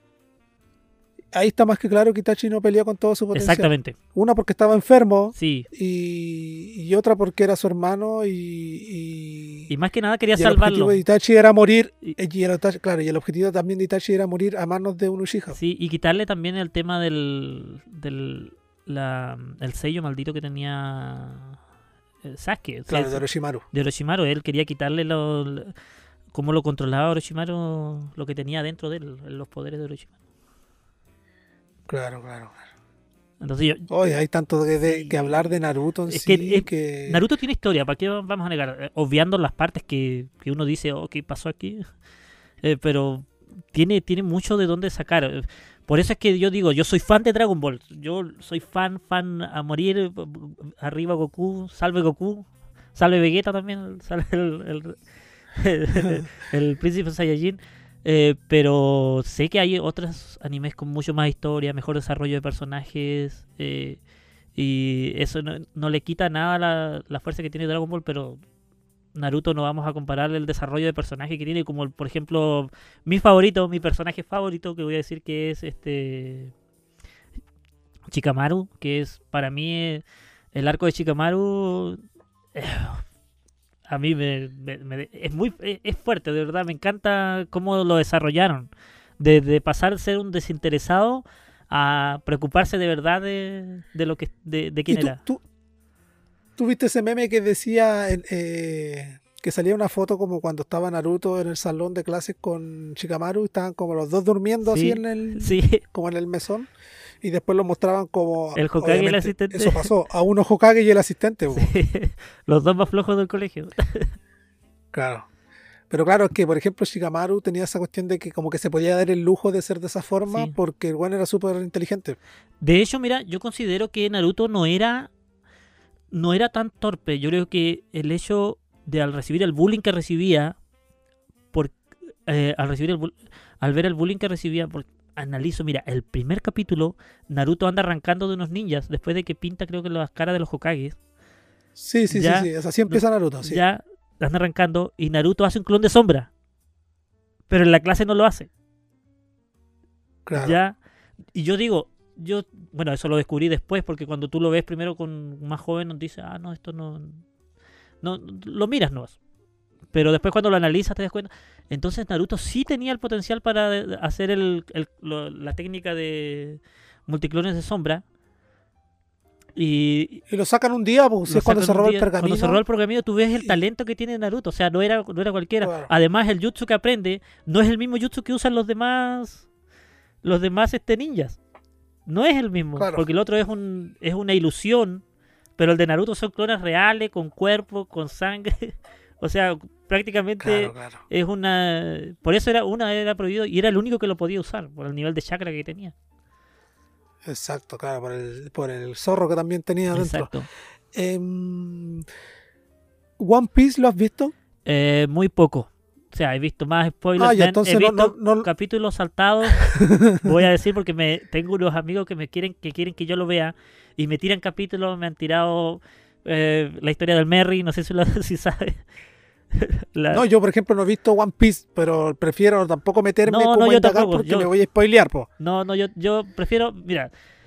ahí está más que claro que Itachi no pelea con todo su potencial. Exactamente, Una porque estaba enfermo sí. y, y otra porque era su hermano y, y, Y más que nada quería y el salvarlo. objetivo de Itachi era morir. Y- Y el, claro, y el objetivo también de Itachi era morir a manos de un Uchiha. Sí, y quitarle también el tema del, del la, el sello maldito que tenía eh, Sasuke. O sea, Claro, es- de Orochimaru. de Orochimaru. Él quería quitarle lo, lo- cómo lo controlaba Orochimaru, lo que tenía dentro de él, los poderes de Orochimaru. Claro, claro. Entonces yo, Hoy hay tanto de, de- Sí. que hablar de Naruto en Es sí que, que, eh, Naruto tiene historia, ¿para qué vamos a negar? Eh, Obviando las partes que, que uno dice, oh, ¿qué pasó aquí? Eh, pero tiene, tiene mucho de dónde sacar. Eh, Por eso es que yo digo, yo soy fan de Dragon Ball. Yo soy fan, fan a morir. eh, Arriba Goku, salve Goku, salve Vegeta también, salve el, el, el- el príncipe Saiyajin. Eh, pero sé que hay otros animes con mucho más historia, mejor desarrollo de personajes. eh, y eso no, no le quita nada la, la fuerza que tiene Dragon Ball, pero Naruto no vamos a comparar el desarrollo de personaje que tiene, como por ejemplo mi favorito, mi personaje favorito, que voy a decir que es este Shikamaru, que es para mí eh, el arco de Shikamaru. eh, A mí me, me- me- es muy es, es fuerte, de verdad, me encanta cómo lo desarrollaron. De, de pasar a ser un desinteresado a preocuparse de verdad de, de lo que de, de ¿Y quién tú, era. tú, tú viste ese meme que decía en- eh, que salía una foto como cuando estaba Naruto en el salón de clases con Shikamaru, estaban como los dos durmiendo Sí, así en el, Sí, como en el mesón, y después lo mostraban como El Hokage y el obviamente, asistente. Eso pasó, a uno Hokage y el asistente, po. sí, los dos más flojos del colegio. Claro. Pero claro, es que por ejemplo Shikamaru tenía esa cuestión de que como que se podía dar el lujo de ser de esa forma Sí. porque el bueno era súper inteligente. De hecho, mira, yo considero que Naruto no era no era tan torpe. Yo creo que el hecho de al recibir el bullying que recibía, por, eh, al recibir el bull- al ver el bullying que recibía, por, analizo, mira, el primer capítulo, Naruto anda arrancando de unos ninjas después de que pinta, creo que las caras de los Hokages. Sí, sí, Ya, sí, sí. O sea, así empieza Naruto, sí. Ya anda arrancando y Naruto hace un clon de sombra. Pero en la clase no lo hace. Claro. Ya. Y yo digo, yo, bueno, eso lo descubrí después, porque cuando tú lo ves primero con un más joven, nos dice, ah, no, esto no. No, lo miras, no. Pero después cuando lo analizas te das cuenta. Entonces Naruto sí tenía el potencial para de- hacer el, el- lo- la técnica de multiclones de sombra. Y Y lo sacan un día, pues, si lo es cuando sacan se un roba día- el pergamino. Cuando se roba el pergamino, tú ves el y- talento que tiene Naruto. O sea, no era, no era cualquiera. Claro. Además, el jutsu que aprende no es el mismo jutsu que usan los demás. Los demás este, ninjas. No es el mismo. Claro. Porque el otro es un es una ilusión. Pero el de Naruto son clones reales, con cuerpo, con sangre. O sea, prácticamente Claro, claro. es una. Por eso era una era prohibido y era el único que lo podía usar. Por el nivel de chakra que tenía. Exacto, claro, por el, por el zorro que también tenía dentro. Exacto. Em, One Piece, ¿lo has visto? Eh, muy poco. O sea, he visto más spoilers. Ah, ya, me han- entonces he no- visto no- no- capítulos saltados. Voy a decir porque me tengo unos amigos que me quieren que quieren que yo lo vea y me tiran capítulos. Me han tirado eh, la historia del Merry. No sé si lo si sabes. La- No, yo por ejemplo no he visto One Piece, pero prefiero tampoco meterme No, como no, a yo indagar tampoco, porque yo- me voy a spoilear, po. no, no, yo, yo prefiero. Mira,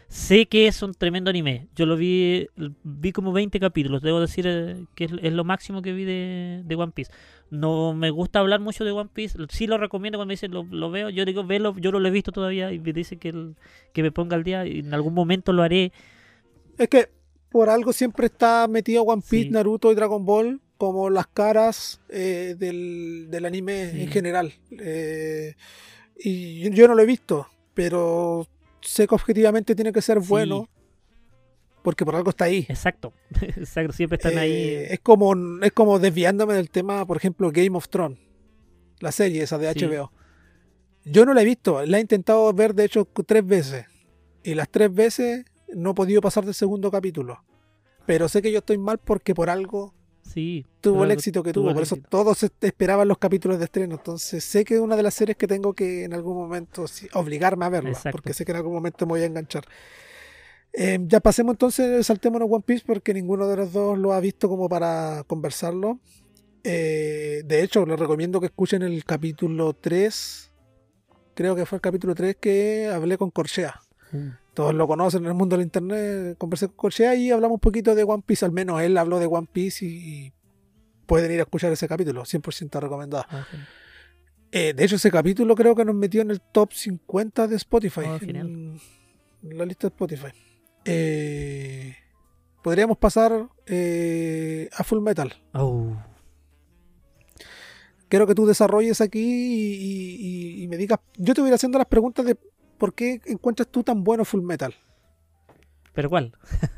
sé que es un tremendo anime. Yo lo vi, vi como veinte capítulos. Debo decir eh, que es, es lo máximo que vi de, de One Piece. No me gusta hablar mucho de One Piece. Sí lo recomiendo cuando me dicen lo, lo veo. Yo digo, velo, yo no lo he visto todavía y me dicen que, el- que me ponga al día y en algún momento lo haré. Es que por algo siempre está metido One Piece, Sí. Naruto y Dragon Ball como las caras eh, del, del anime Sí. en general. Eh, y yo, yo no lo he visto, pero sé que objetivamente tiene que ser Sí. bueno porque por algo está ahí. Exacto. Exacto. Siempre están Eh, ahí. es como es como desviándome del tema, por ejemplo, Game of Thrones, la serie esa de Sí. H B O. Yo no la he visto, la he intentado ver de hecho tres veces y las tres veces no he podido pasar del segundo capítulo. Pero sé que yo estoy mal porque por algo Sí. tuvo por el algo éxito que tuvo tuvo. el Por eso éxito. todos es- esperaban los capítulos de estreno. Entonces sé que es una de las series que tengo que en algún momento sí, obligarme a verla. Exacto. Porque sé que en algún momento me voy a enganchar. Eh, ya pasemos entonces, saltémonos One Piece porque ninguno de los dos lo ha visto como para conversarlo. Eh, de hecho, les recomiendo que escuchen el capítulo tres. Creo que fue el capítulo tres que hablé con Corchea. Mm. Todos lo conocen en el mundo del internet. Conversé con Corchea y hablamos un poquito de One Piece. Al menos él habló de One Piece y, y pueden ir a escuchar ese capítulo. cien por ciento recomendado. Ah, genial. Eh, de hecho, ese capítulo creo que nos metió en el top cincuenta de Spotify. Ah, genial. en, en la lista de Spotify. Eh, podríamos pasar eh, a Full Metal. Oh. Quiero que tú desarrolles aquí y, y- y- y me digas. Yo te voy a ir haciendo las preguntas de por qué encuentras tú tan bueno Full Metal. ¿Pero cuál?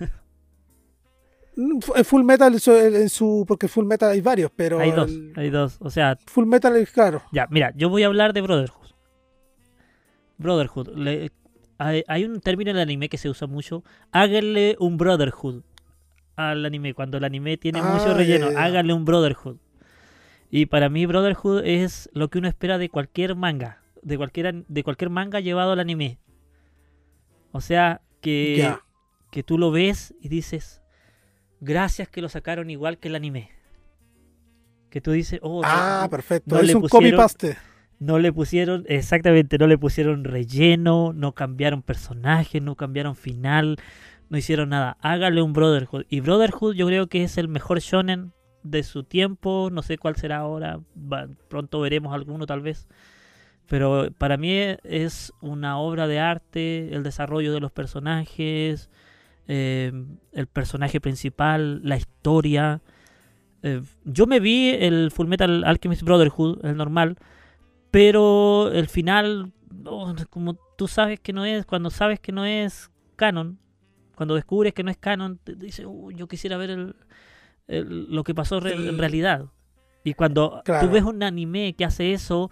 Mm, fu- Full Metal en su, en su- porque Full Metal hay varios, pero Hay dos. el Hay dos. O sea, Full Metal es claro. ya, mira, yo voy a hablar de Brotherhood. Brotherhood. Le- hay, hay un término en el anime que se usa mucho. Háganle un Brotherhood al anime. Cuando el anime tiene Ah, mucho relleno, ya, ya, ya. háganle un Brotherhood. Y para mí Brotherhood es lo que uno espera de cualquier manga. De cualquier, an- de cualquier manga llevado al anime. O sea, que, Ya. que tú lo ves y dices, gracias que lo sacaron igual que el anime. Que tú dices, oh, no- Ah, no- perfecto. no es le un pusieron- copy-paste. no le pusieron, exactamente, no le pusieron relleno, no cambiaron personajes, no cambiaron final, no hicieron nada. Hágale un Brotherhood. Y Brotherhood yo creo que es el mejor shonen de su tiempo, no sé cuál será ahora, va- pronto veremos alguno tal vez. Pero para mí es una obra de arte, el desarrollo de los personajes, eh, el personaje principal, la historia. Eh, yo me vi el Fullmetal Alchemist Brotherhood, el normal, pero el final, oh, como tú sabes que no es, cuando sabes que no es canon, cuando descubres que no es canon, te dices, "Uh, yo quisiera ver el, el- lo que pasó re- El- en realidad". Y cuando Claro. tú ves un anime que hace eso,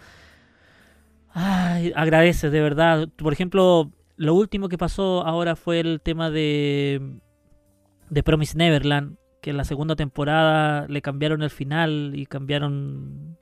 ay, agradeces de verdad. Por ejemplo, lo último que pasó ahora fue el tema de, de Promise Neverland, que en la segunda temporada le cambiaron el final y cambiaron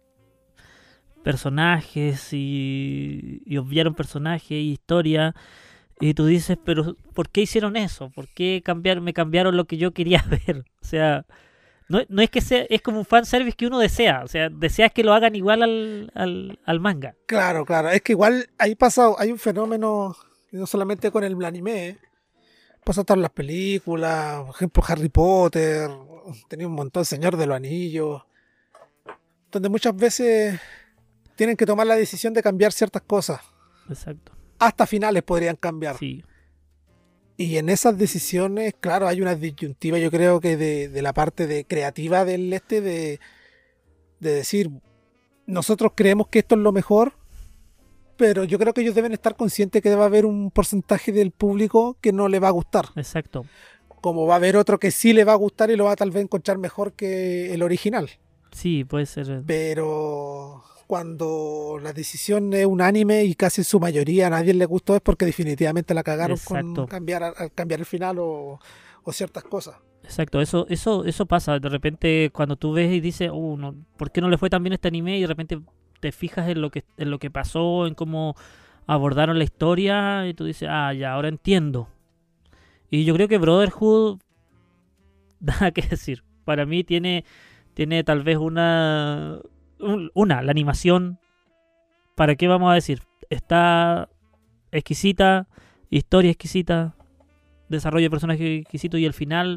personajes y, y obviaron personajes y historia. Y tú dices, pero ¿por qué hicieron eso? ¿Por qué cambiar, me cambiaron lo que yo quería ver? O sea, no, no es que sea, es como un fanservice que uno desea. O sea, deseas que lo hagan igual al, al, al manga. Claro, claro. Es que igual ahí pasa, hay un fenómeno, no solamente con el anime, ¿eh? Pasa hasta en las películas, por ejemplo Harry Potter, tenía un montón, Señor de los Anillos, donde muchas veces tienen que tomar la decisión de cambiar ciertas cosas. Exacto. Hasta finales podrían cambiar. Sí, Y en esas decisiones, claro, hay una disyuntiva, yo creo que de, de la parte de creativa del este, de, de decir, nosotros creemos que esto es lo mejor, pero yo creo que ellos deben estar conscientes que va a haber un porcentaje del público que no le va a gustar. exacto. Como va a haber otro que sí le va a gustar y lo va a tal vez encontrar mejor que el original. Sí, puede ser. Pero cuando la decisión es unánime y casi en su mayoría a nadie le gustó es porque definitivamente la cagaron Exacto. con cambiar, al cambiar el final o, o ciertas cosas. Exacto, eso, eso, eso pasa. De repente, cuando tú ves y dices, oh, no, ¿por qué no le fue tan bien este anime? Y de repente te fijas en lo que, en lo que pasó, en cómo abordaron la historia, y tú dices, ah, ya, ahora entiendo. Y yo creo que Brotherhood, nada que decir. Para mí tiene, tiene tal vez una, un- una, la animación. ¿Para qué vamos a decir? Está exquisita, historia exquisita, desarrollo de personaje exquisito y el final,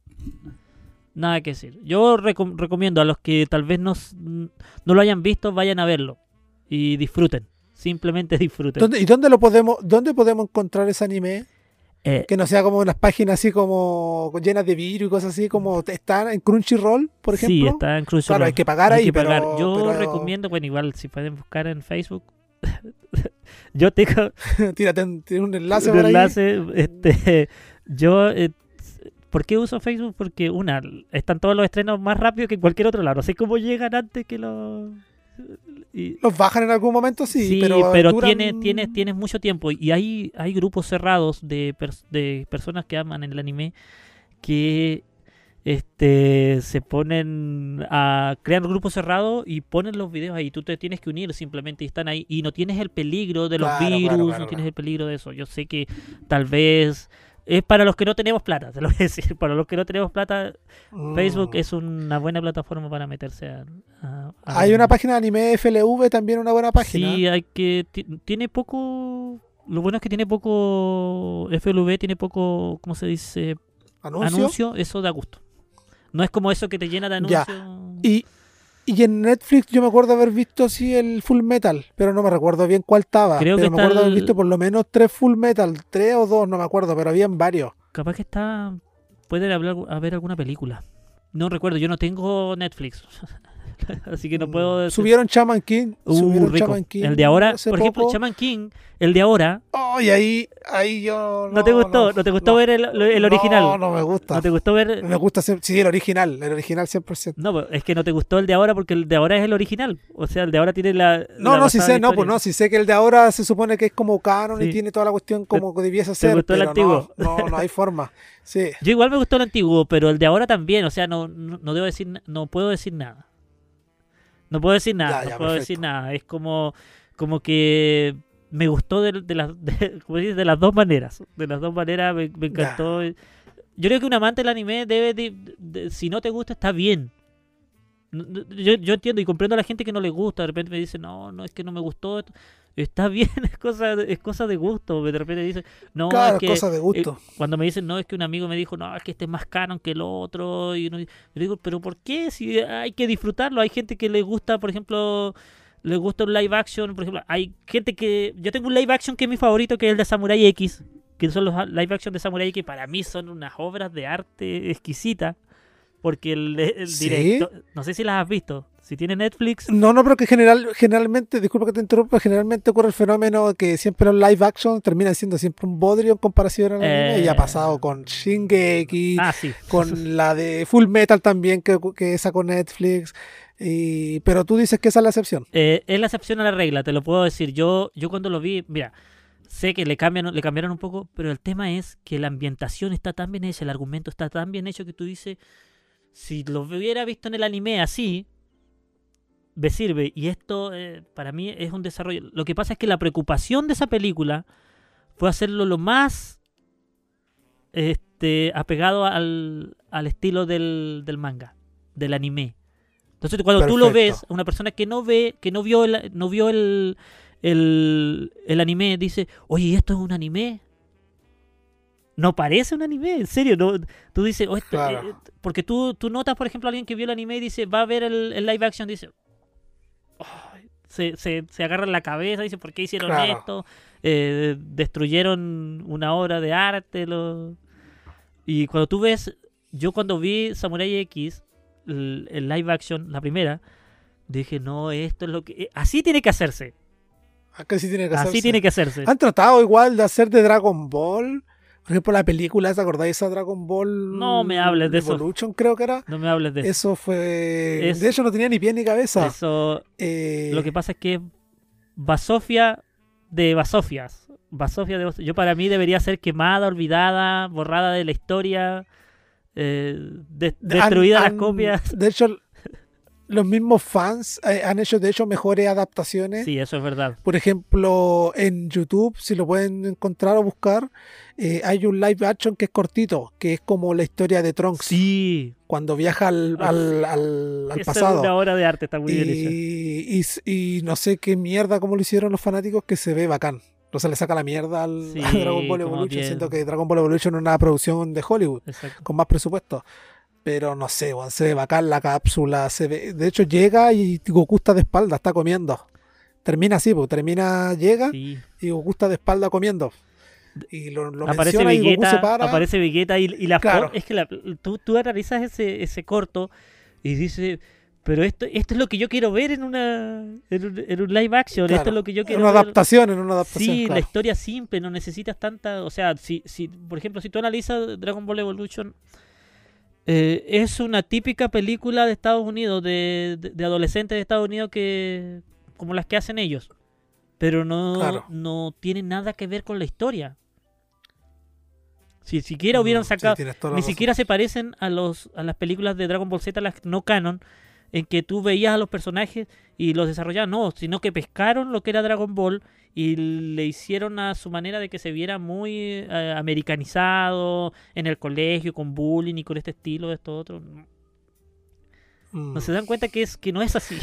nada que decir. Yo recom- recomiendo a los que tal vez no, s- no lo hayan visto, vayan a verlo y disfruten. Simplemente disfruten. ¿Dónde- ¿Y dónde lo podemos, dónde podemos encontrar ese anime? Eh, Que no sea como unas páginas así como llenas de virus y cosas así, como están en Crunchyroll, por ejemplo. Sí, está en Crunchyroll. Claro, hay que pagar ahí, que pagar. pero- Yo pero- recomiendo, bueno, igual si pueden buscar en Facebook. Yo tengo Tírate un, tira un enlace un por ahí. enlace. Este, yo, eh, ¿por qué uso Facebook? Porque una, están todos los estrenos más rápido que en cualquier otro lado. No sé cómo llegan antes que los... y- Los bajan en algún momento, sí, Sí, pero, pero, duran- tiene, tienes, tienes mucho tiempo. Y hay, hay grupos cerrados de, pers- de personas que aman el anime que este se ponen a crear grupos cerrados y ponen los videos ahí. Tú te tienes que unir simplemente y están ahí. Y no tienes el peligro de los Claro, claro, virus, claro, no claro. tienes el peligro de eso. Yo sé que tal vez es para los que no tenemos plata, te lo voy a decir. Para los que no tenemos plata, Mm. Facebook es una buena plataforma para meterse a... a- a- Hay una página de anime F L V, también una buena página. Sí, hay que... ti- Tiene poco... Lo bueno es que tiene poco... F L V tiene poco... ¿Cómo se dice? ¿Anuncio? Anuncio. Eso da gusto. No es como eso que te llena de Ya. anuncios. Y, y en Netflix yo me acuerdo haber visto sí el Full Metal, pero no me recuerdo bien cuál estaba. Creo pero que me está acuerdo haber el- visto por lo menos tres Full Metal, tres o dos, no me acuerdo, pero habían varios. Capaz que está... Puede hablar, a ver alguna película. No recuerdo, yo no tengo Netflix. Así que no puedo decir... Subieron Shaman King. Uh, subieron rico. Shaman King El de ahora, hace por ejemplo, poco. Shaman King, el de ahora, Oh, y ahí, ahí yo. ¿no, te gustó? ¿No, te gustó no. ver el, el original? No, no me gusta. ¿No te gustó ver...? Me gusta, siempre- sí, el original, el original cien por ciento. No, pues, es que no te gustó el de ahora porque el de ahora es el original. O sea, el de ahora tiene la... No, la no, sí basada sé, no, historia. pues no, sí sé que el de ahora se supone que es como canon Sí. y tiene toda la cuestión como que debiese ser, gustó el pero antiguo? no, no, no hay forma. Sí. Yo igual me gustó el antiguo, pero el de ahora también. O sea, no, no, no debo decir, na- no puedo decir nada. No puedo decir nada, Ya, ya, no puedo perfecto. decir nada. Es como, como que me gustó de, de las, de, como dices, de las dos maneras. De las dos maneras me, me encantó. Yo creo que un amante del anime debe, de, de- si no te gusta, está bien. No- no- Yo, yo entiendo y comprendo a la gente que no le gusta. De repente me dice, no, no, es que no me gustó. esto". Está bien, es cosa, de- es cosa de gusto. De repente dice, no, Claro, es que cosa de gusto. eh, cuando me dicen, no, es que un amigo me dijo, no, es que este es más canon que el otro. Y uno- yo digo, pero ¿por qué? Si hay que disfrutarlo. Hay gente que le gusta, por ejemplo, le gusta un live action. Por ejemplo, hay gente que... Yo tengo un live action que es mi favorito, que es el de Samurai X. Que son los live action de Samurai X. Para mí son unas obras de arte exquisitas. Porque el, el ¿Sí? director... No sé si las has visto. Si tiene Netflix... No, no, pero que general, generalmente, disculpa que te interrumpa, generalmente ocurre el fenómeno que siempre los live action terminan siendo siempre un bodrio en comparación al anime, y ha Eh. pasado con Shingeki, Ah, sí. con la de Full Metal también que, que sacó Netflix, y, pero tú dices que esa es la excepción. Eh, es la excepción a la regla, te lo puedo decir. Yo, yo cuando lo vi, mira, sé que le cambian, le cambiaron un poco, pero el tema es que la ambientación está tan bien hecha, el argumento está tan bien hecho que tú dices, si lo hubiera visto en el anime así, me sirve. Y esto eh, para mí es un desarrollo. Lo que pasa es que la preocupación de esa película fue hacerlo lo más este, apegado al, al estilo del, del manga, del anime. Entonces cuando tú lo Perfecto. ves, una persona que no ve, que no vio el, no vio el, el, el anime, dice, oye, ¿esto es un anime? No parece un anime, en serio. No, tú dices, "Oh, esto- Claro. eh, porque tú, tú notas, por ejemplo, a alguien que vio el anime y dice, va a ver el, el live action, dice, "Ay", se, se, se agarra en la cabeza, dice, ¿por qué hicieron Claro. esto? Eh, destruyeron una obra de arte. Lo... Y cuando tú ves, yo cuando vi Samurai X, el, el live action, la primera, dije, no, esto es lo que... eh, Así tiene que hacerse. Acá sí tiene que Así hacerse. tiene que hacerse. Han tratado igual de hacer de Dragon Ball, por ejemplo la película, ¿te acordáis esa Dragon Ball? No me hables de eso. Evolution, creo que era. No me hables de eso. Eso fue... Es- De hecho no tenía ni pie ni cabeza. Eso, Eh, lo que pasa es que es Basofia de Basofias. Basofia de Bas- Yo para mí debería ser quemada, olvidada, borrada de la historia, eh, de- de- destruida han- las han- copias. De hecho, los mismos fans eh, han hecho de hecho mejores adaptaciones. Sí, eso es verdad. Por ejemplo, en YouTube, si lo pueden encontrar o buscar, eh, hay un live action que es cortito, que es como la historia de Trunks, Sí, cuando viaja al, al, al- al esa es pasado. una obra de arte, está muy bien hecha. Y, y, y no sé qué mierda cómo lo hicieron los fanáticos, que se ve bacán. No se le saca la mierda al, Sí, a Dragon Ball como Evolution. bien. Siento que Dragon Ball Evolution es una producción de Hollywood Exacto. con más presupuesto. Pero no sé, weón, se ve bacán la cápsula. Se ve, de hecho, llega y Goku está de espalda, está comiendo. Termina así, pues, termina, llega Sí. y Goku está de espalda comiendo. Y lo, lo Aparece menciona y Goku Vegeta, se para. aparece Vegeta y, y la Claro. for- es que la- tú, tú analizas ese, ese corto y dices, pero esto, esto es lo que yo quiero ver en una en un, en un live action, Claro, esto es lo que yo en quiero una ver. adaptación, en una adaptación. Sí, la claro. historia simple, no necesitas tanta, o sea, si, si por ejemplo, si tú analizas Dragon Ball Evolution, eh, es una típica película de Estados Unidos, de, de, de adolescentes de Estados Unidos que como las que hacen ellos, pero no, Claro. no tiene nada que ver con la historia. Si siquiera hubieran Mm, sí, sacado, tienes toda la ni razón. siquiera se parecen a los a las películas de Dragon Ball Z, las no canon, en que tú veías a los personajes y los desarrollaban, no, sino que pescaron lo que era Dragon Ball y le hicieron a su manera de que se viera muy eh, americanizado en el colegio, con bullying y con este estilo, esto otro. No, Mm. no se dan cuenta que es que no es así.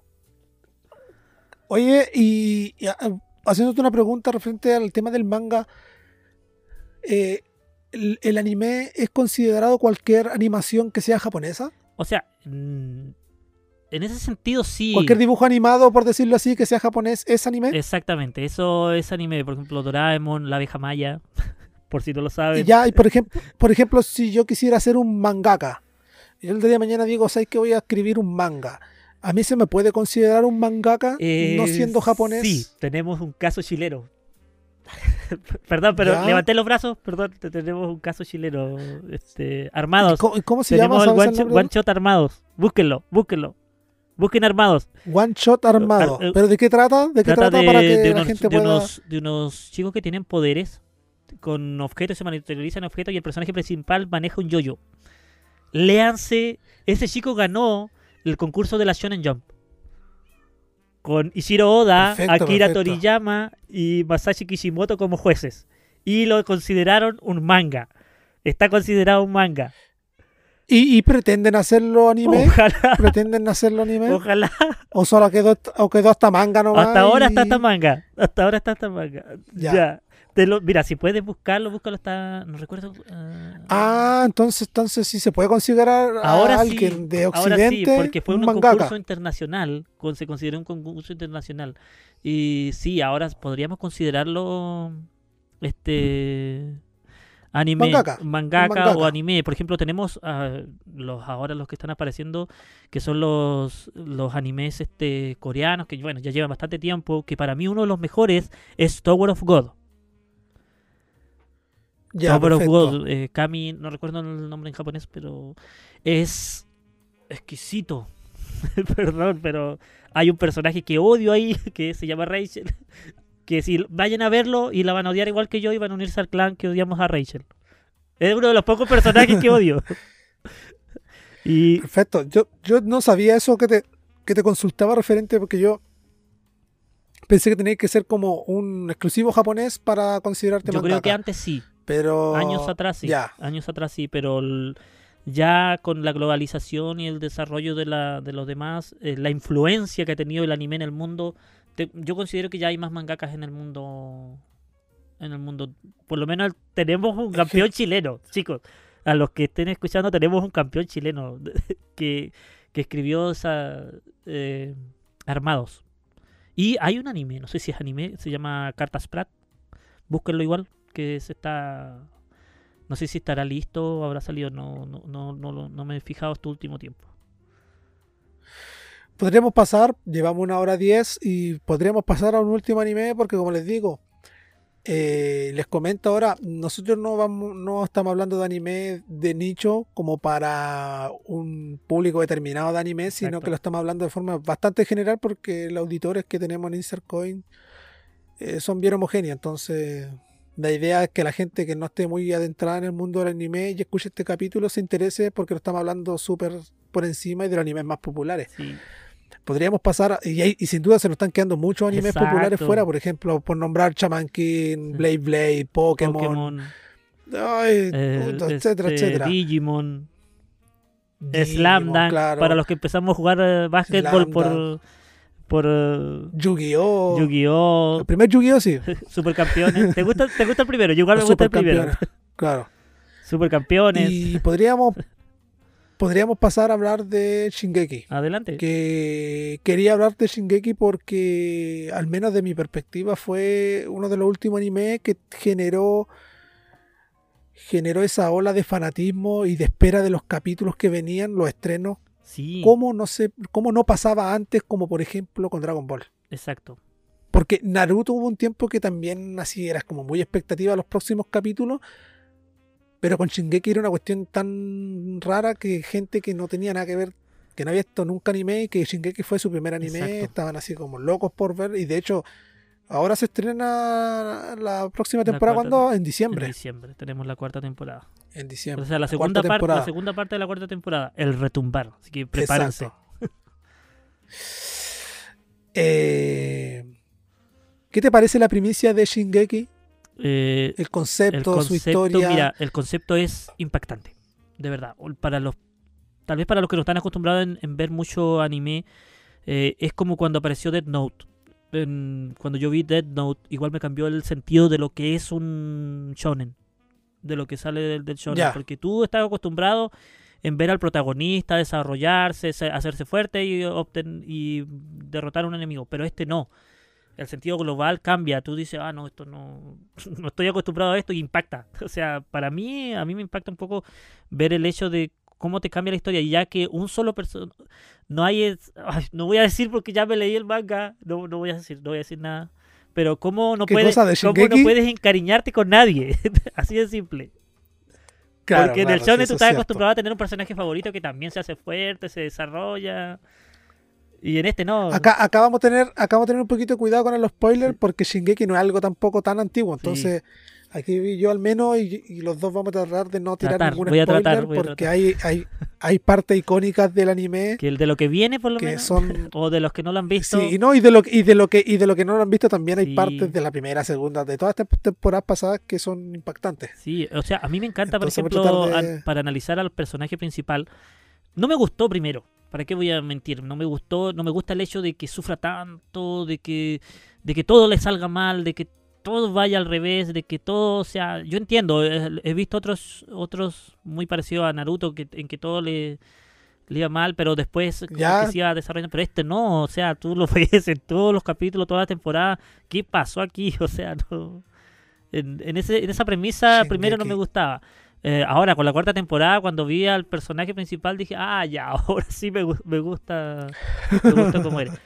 Oye, y, y, ah, haciéndote una pregunta referente al tema del manga, eh, ¿el, el anime es considerado cualquier animación que sea japonesa? O sea, mm, en ese sentido sí. ¿Cualquier dibujo animado, por decirlo así, que sea japonés, es anime? Exactamente, eso es anime. Por ejemplo, Doraemon, La abeja maya, por si no lo Y saben. ya, y por ejemplo, por ejemplo, si yo quisiera hacer un mangaka, y el día de mañana digo, ¿sabes que voy a escribir un manga? ¿A mí se me puede considerar un mangaka Eh, no siendo japonés? Sí, tenemos un caso chileno. Perdón, pero ¿Ya? levanté los brazos. Perdón, te- tenemos un caso chileno. Este, ¿Y Armados. cómo, y cómo se llama? Tenemos el ¿Sabes one, el Shot- nombre? One Shot Armados. Búsquenlo, búsquenlo. Busquen Armados. One Shot Armado. Ar- eh, ¿Pero de qué trata? ¿De qué Trata trata, de, para que de la unos, gente de, pueda...? unos, de unos chicos que tienen poderes con objetos, se materializan objetos y el personaje principal maneja un yoyo. Léanse, ese chico ganó el concurso de la Shonen Jump. Con Ishiro Oda, Perfecto, Akira perfecto. Toriyama y Masashi Kishimoto como jueces. Y lo consideraron un manga. Está considerado un manga. ¿Y, y pretenden hacerlo anime? Ojalá, ¿Pretenden hacerlo anime? ojalá. ¿O solo quedó, o quedó hasta manga nomás? Hasta ahora y- está esta manga. Hasta ahora está esta manga. Ya. Ya. Te lo, mira, si puedes buscarlo, búscalo. Está. No recuerdo. ah, Ah, entonces, entonces sí se puede considerar a ahora sí. alguien de Ahora sí, Occidente porque fue un un mangaka. concurso internacional. con- Se consideró un concurso internacional. Y sí, ahora podríamos considerarlo. Este. Anime, Mangaka, mangaka, un mangaka. o anime. Por ejemplo, tenemos ah, los ahora los que están apareciendo, que son los, los animes este, coreanos, que bueno, ya llevan bastante tiempo, que para mí uno de los mejores es Tower of God. Ya, Tower of perfecto. God, eh, Kami, no recuerdo el nombre en japonés, pero es exquisito. Perdón, pero hay un personaje que odio ahí, que se llama Rachel. Que si vayan a verlo y la van a odiar igual que yo, y van a unirse al clan que odiamos a Rachel. Es uno de los pocos personajes que odio. Y Perfecto. Yo, yo no sabía eso que te, que te consultaba referente porque yo pensé que tenía que ser como un exclusivo japonés para considerarte yo creo mangaka. que antes sí, Pero... años atrás sí, Ya. años atrás sí, pero el- ya con la globalización y el desarrollo de, la, de los demás, eh, la influencia que ha tenido el anime en el mundo, te- yo considero que ya hay más mangakas en el mundo. En el mundo, por lo menos tenemos un que- campeón chileno, chicos. A los que estén escuchando, tenemos un campeón chileno que, que escribió esa, eh, Armados. Y hay un anime, no sé si es anime, se llama Cartas Prat. Búsquenlo igual, que se está. No sé si estará listo o habrá salido, no, no, no, no, lo- no me he fijado este último tiempo. Podríamos pasar, llevamos una hora diez y podríamos pasar a un último anime porque como les digo, eh, les comento ahora, nosotros no vamos, no estamos hablando de anime de nicho como para un público determinado de anime, sino Exacto. que lo estamos hablando de forma bastante general porque los auditores que tenemos en Insert Coin eh, son bien homogéneos, entonces la idea es que la gente que no esté muy adentrada en el mundo del anime y escuche este capítulo se interese porque lo estamos hablando súper por encima y de los animes más populares. Sí, Podríamos pasar, a- y, hay- y sin duda se nos están quedando muchos animes Exacto. populares fuera, por ejemplo, por nombrar Shaman King, Sí. Blade Blade, Pokémon, Pokémon, ay, eh, puta, etcétera, este, etcétera. Digimon, Digimon, Slam Dunk, claro. para los que empezamos a jugar eh, básquetbol Slam por, Dunk. por uh, Yu-Gi-Oh! Yu-Gi-Oh! El primer Yu-Gi-Oh! Sí. Supercampeones. ¿Te gusta, ¿Te gusta el primero? Yo igual me Los gusta el primero. supercampeones, claro. Supercampeones. Y podríamos, podríamos pasar a hablar de Shingeki. Adelante. Que quería hablar de Shingeki porque, al menos de mi perspectiva, fue uno de los últimos animes que generó generó esa ola de fanatismo y de espera de los capítulos que venían, los estrenos. Sí. Como no sé, cómo no pasaba antes, como por ejemplo con Dragon Ball. Exacto. Porque Naruto hubo un tiempo que también así eras como muy expectativa a los próximos capítulos, pero con Shingeki era una cuestión tan rara que gente que no tenía nada que ver, que no había visto nunca anime y que Shingeki fue su primer anime, Exacto. estaban así como locos por ver, y de hecho ahora se estrena la próxima La temporada, cuarta ¿cuándo? En En diciembre. diciembre tenemos la cuarta temporada. En diciembre. O sea, la La segunda, cuarta parte, temporada. la segunda parte de la cuarta temporada. El retumbar. Así que prepárense. Exacto. eh, ¿Qué te parece la primicia de Shingeki? Eh, El concepto, el concepto, su historia. mira, el concepto es impactante. De verdad. Para los, tal vez para los que no están acostumbrados en, en ver mucho anime, eh, es como cuando apareció Death Note. En- cuando yo vi Death Note, igual me cambió el sentido de lo que es un shonen. De lo que sale del, del shonen. Ya. Porque tú estás acostumbrado en ver al protagonista desarrollarse, se- hacerse fuerte y, obten- y derrotar a un enemigo. Pero este no. El sentido global cambia. Tú dices, ah, no, esto no, no estoy acostumbrado a esto y impacta. O sea, para mí, a mí me impacta un poco ver el hecho de cómo te cambia la historia, ya que un solo persona, no hay, es- ay, no voy a decir porque ya me leí el manga, no, no voy a decir, no voy a decir nada. Pero cómo no ¿Qué puedes, cosa de cómo no Shingeki? puedes encariñarte con nadie, así de simple. Claro, Porque en el claro, shonen sí, tú eso es estás cierto. acostumbrado a tener un personaje favorito que también se hace fuerte, se desarrolla. Y en este no. Acá, acá vamos a tener, acá vamos a tener un poquito de cuidado con el spoiler Sí. porque Shingeki no es algo tampoco tan antiguo. Sí. Entonces, aquí yo al menos y, y los dos vamos a tratar de no tirar Tratar, ningún voy a spoiler tratar, voy a porque tratar. hay, hay, hay partes icónicas del anime Que el de lo que viene, por lo que menos. son. O de los que no lo han visto. Sí, y no, y de lo y de lo que y de lo que no lo han visto también hay Sí. partes de la primera, segunda, de todas estas temporadas pasadas que son impactantes. Sí, o sea, a mí me encanta, por Entonces, voy a ejemplo, tratar de- an- para analizar al personaje principal. No me gustó primero. ¿Para qué voy a mentir? No me gustó, no me gusta el hecho de que sufra tanto, de que, de que todo le salga mal, de que todo vaya al revés, de que todo, o sea, yo entiendo, he, he visto otros, otros muy parecidos a Naruto que, en que todo le, le iba mal, pero después como Ya. que se iba desarrollando, pero este no, o sea, tú lo ves en todos los capítulos, toda la temporada, ¿qué pasó aquí? O sea, no, en, en, ese, en esa premisa primero no me Shingeki. gustaba. Eh, ahora, con la cuarta temporada, cuando vi al personaje principal, dije, ah, ya, ahora sí me, gu- me gusta me gusta cómo eres.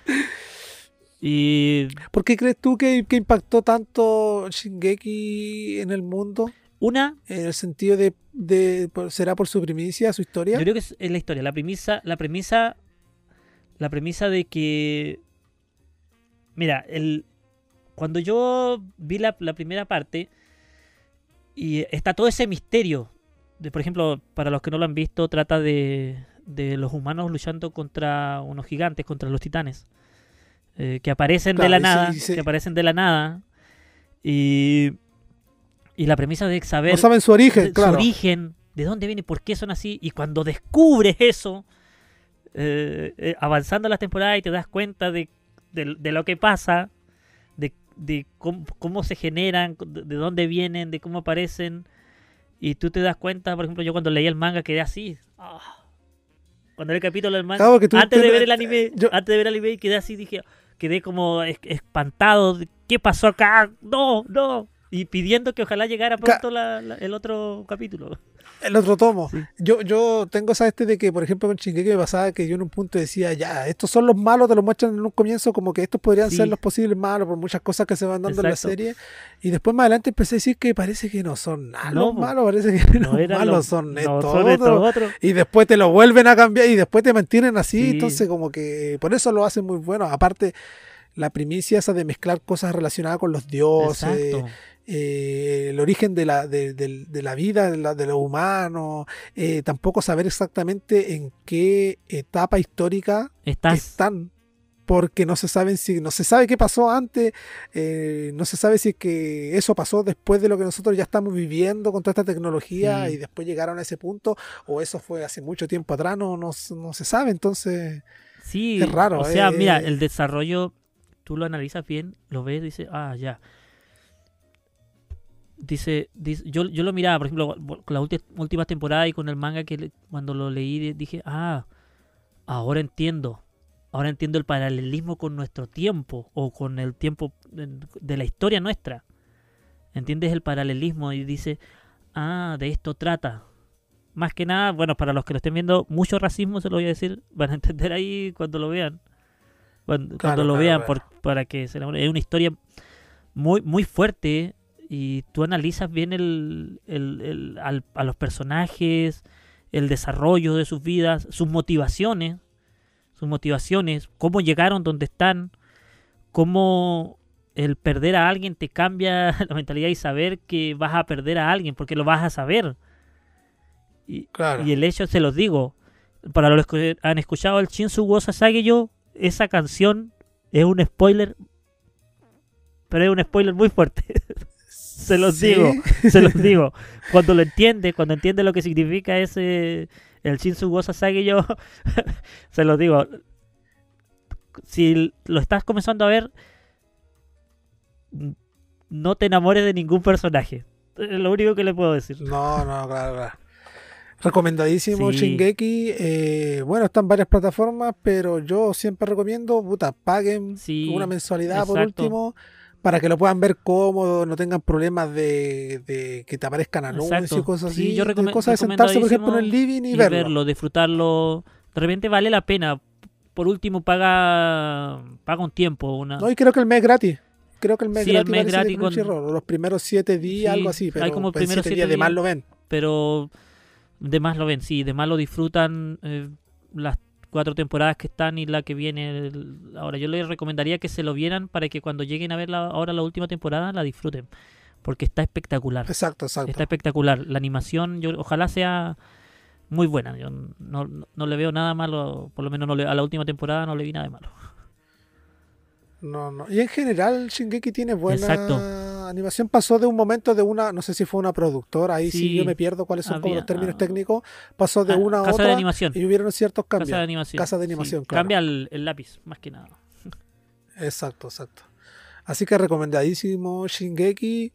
Y ¿Por qué crees tú que, que impactó tanto Shingeki en el mundo? una, En el sentido de, de por- ¿será por su primicia, su historia? yo creo que es, es la historia, la premisa, la premisa, la premisa de que, mira, el, cuando yo vi la, la primera parte y está todo ese misterio, de, por ejemplo, para los que no lo han visto, trata de, de los humanos luchando contra unos gigantes, contra los titanes, eh, que aparecen de Claro, la y se- nada, y se- que aparecen de la nada, y, y la premisa de saber No saben su origen, de- claro. su origen, de dónde viene, por qué son así, y cuando descubres eso, eh, eh, avanzando las temporadas y te das cuenta de, de, de lo que pasa, de, de cómo, cómo se generan, de, de dónde vienen, de cómo aparecen, y tú te das cuenta, por ejemplo, yo cuando leí el manga quedé así, ah. Cuando leí el capítulo del manga, Claro, que tú- antes de tú- ver el anime, yo- antes de ver el anime quedé así, dije, quedé como es- espantado, de, ¿qué pasó acá? No, no. Y pidiendo que ojalá llegara pronto la- la- el otro capítulo. El otro tomo. Sí. Yo, yo tengo esa este de que, por ejemplo, con Shingeki me pasaba que yo en un punto decía, ya, estos son los malos, te los muestran en un comienzo como que estos podrían Sí. ser los posibles malos por muchas cosas que se van dando Exacto. en la serie. Y después más adelante empecé a decir que parece que no son nada No, los po. malos, parece que No los eran malos los- son no, estos son estos otros. otros. Y después te lo vuelven a cambiar y después te mantienen así. Sí. Entonces como que por eso lo hacen muy bueno. Aparte, la primicia esa de mezclar cosas relacionadas con los dioses. Exacto. eh, el origen de la, de, de- de la vida de, la- de los humanos, eh, tampoco saber exactamente en qué etapa histórica Estás. están, porque no se saben si, no se sabe qué pasó antes, eh, no se sabe si es que eso pasó después de lo que nosotros ya estamos viviendo con toda esta tecnología Sí. y después llegaron a ese punto, o eso fue hace mucho tiempo atrás, no, no, no se sabe, entonces Sí, Es raro, o sea, eh, mira, eh. el desarrollo, tú lo analizas bien, lo ves, dices, ah, ya. Dice, dice yo, yo lo miraba, por ejemplo, con las ulti- últimas temporadas y con el manga que le- cuando lo leí di- dije, ah, ahora entiendo. Ahora entiendo el paralelismo con nuestro tiempo o con el tiempo de, de la historia nuestra. ¿Entiendes el paralelismo? Y dice, ah, de esto trata. Más que nada, bueno, para los que lo estén viendo, mucho racismo se lo voy a decir, van a entender ahí cuando lo vean. Cuando, Claro, cuando lo claro, vean, claro. por- para que se enamoren. Es una historia muy, muy fuerte y tú analizas bien el, el, el- al- a los personajes, el desarrollo de sus vidas, sus motivaciones, sus motivaciones, cómo llegaron donde están, cómo el perder a alguien te cambia la mentalidad y saber que vas a perder a alguien, porque lo vas a saber. Y, Claro. y el hecho, se los digo, para los que han escuchado el Shinsu wo Sasage yo, esa canción es un spoiler, pero es un spoiler muy fuerte. Se los ¿Sí? digo, se los digo. Cuando lo entiende, cuando entiende lo que significa ese el Shinsu wo Sasage yo, se los digo. Si lo estás comenzando a ver, no te enamores de ningún personaje. Es lo único que le puedo decir. No, no, claro, claro. Recomendadísimo Sí. Shingeki. Eh, bueno, está en varias plataformas, pero yo siempre recomiendo, puta, paguen Sí, una mensualidad por exacto. último, para que lo puedan ver cómodo, no tengan problemas de, de que te aparezcan anuncios Exacto. y cosas Sí, así. yo de recome- cosas de sentarse, por ejemplo, en el living y, y verlo. verlo, disfrutarlo. De repente vale la pena. Por último, paga paga un tiempo. Una... No, y creo que el mes gratis. Creo que el mes Sí, el gratis mes parece gratis de con- Crunchyroll, los primeros siete días, Sí, algo así, hay pero como en primeros siete siete días de más días. lo ven. Pero de más lo ven, sí, de más lo disfrutan eh, las cuatro temporadas que están y la que viene. el- Ahora, yo les recomendaría que se lo vieran para que cuando lleguen a ver la, ahora la última temporada la disfruten. Porque está espectacular. Exacto, exacto. Está espectacular. La animación, yo ojalá sea muy buena. Yo no, no, no le veo nada malo, por lo menos no le- a la última temporada no le vi nada de malo. No, no. Y en general Shingeki tiene buena Exacto. animación. Pasó de un momento de una, no sé si fue una productora, ahí sí, Sí, yo me pierdo cuáles son como había- los términos ah, técnicos. Pasó de ah, una a casa otra de animación. y hubieron ciertos cambios. Casa de animación. Casa de sí. animación, claro. Cambia el, el lápiz, más que nada. Exacto, exacto. Así que recomendadísimo Shingeki.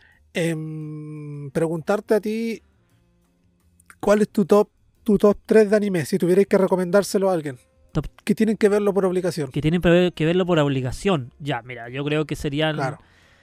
Em, preguntarte a ti, ¿cuál es tu top, tu top tres de anime? Si tuvierais que recomendárselo a alguien. Top- Que tienen que verlo por obligación. Que tienen que ver- que verlo por obligación. Ya, mira, yo creo que serían Claro.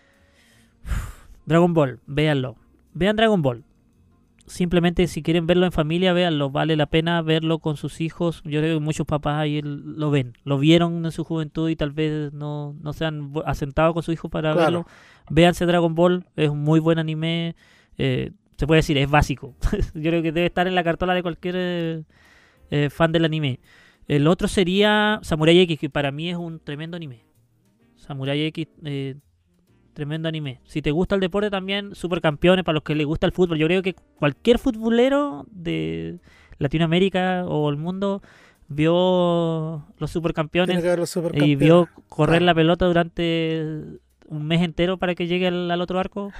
Dragon Ball, véanlo. Vean Dragon Ball. Simplemente si quieren verlo en familia, véanlo. Vale la pena verlo con sus hijos. Yo creo que muchos papás ahí lo ven. Lo vieron en su juventud y tal vez no, no se han vo- asentado con su hijo para Claro. verlo. Véanse Dragon Ball. Es un muy buen anime. Eh, se puede decir, es básico. Yo creo que debe estar en la cartola de cualquier eh, eh, fan del anime. El otro sería Samurai X, que para mí es un tremendo anime. Samurai X, eh, tremendo anime. Si te gusta el deporte también, Supercampeones, para los que les gusta el fútbol. Yo creo que cualquier futbolero de Latinoamérica o el mundo vio los Tiene Supercampeones que ver los y supercampeones. vio correr Claro. la pelota durante un mes entero para que llegue al, al otro arco.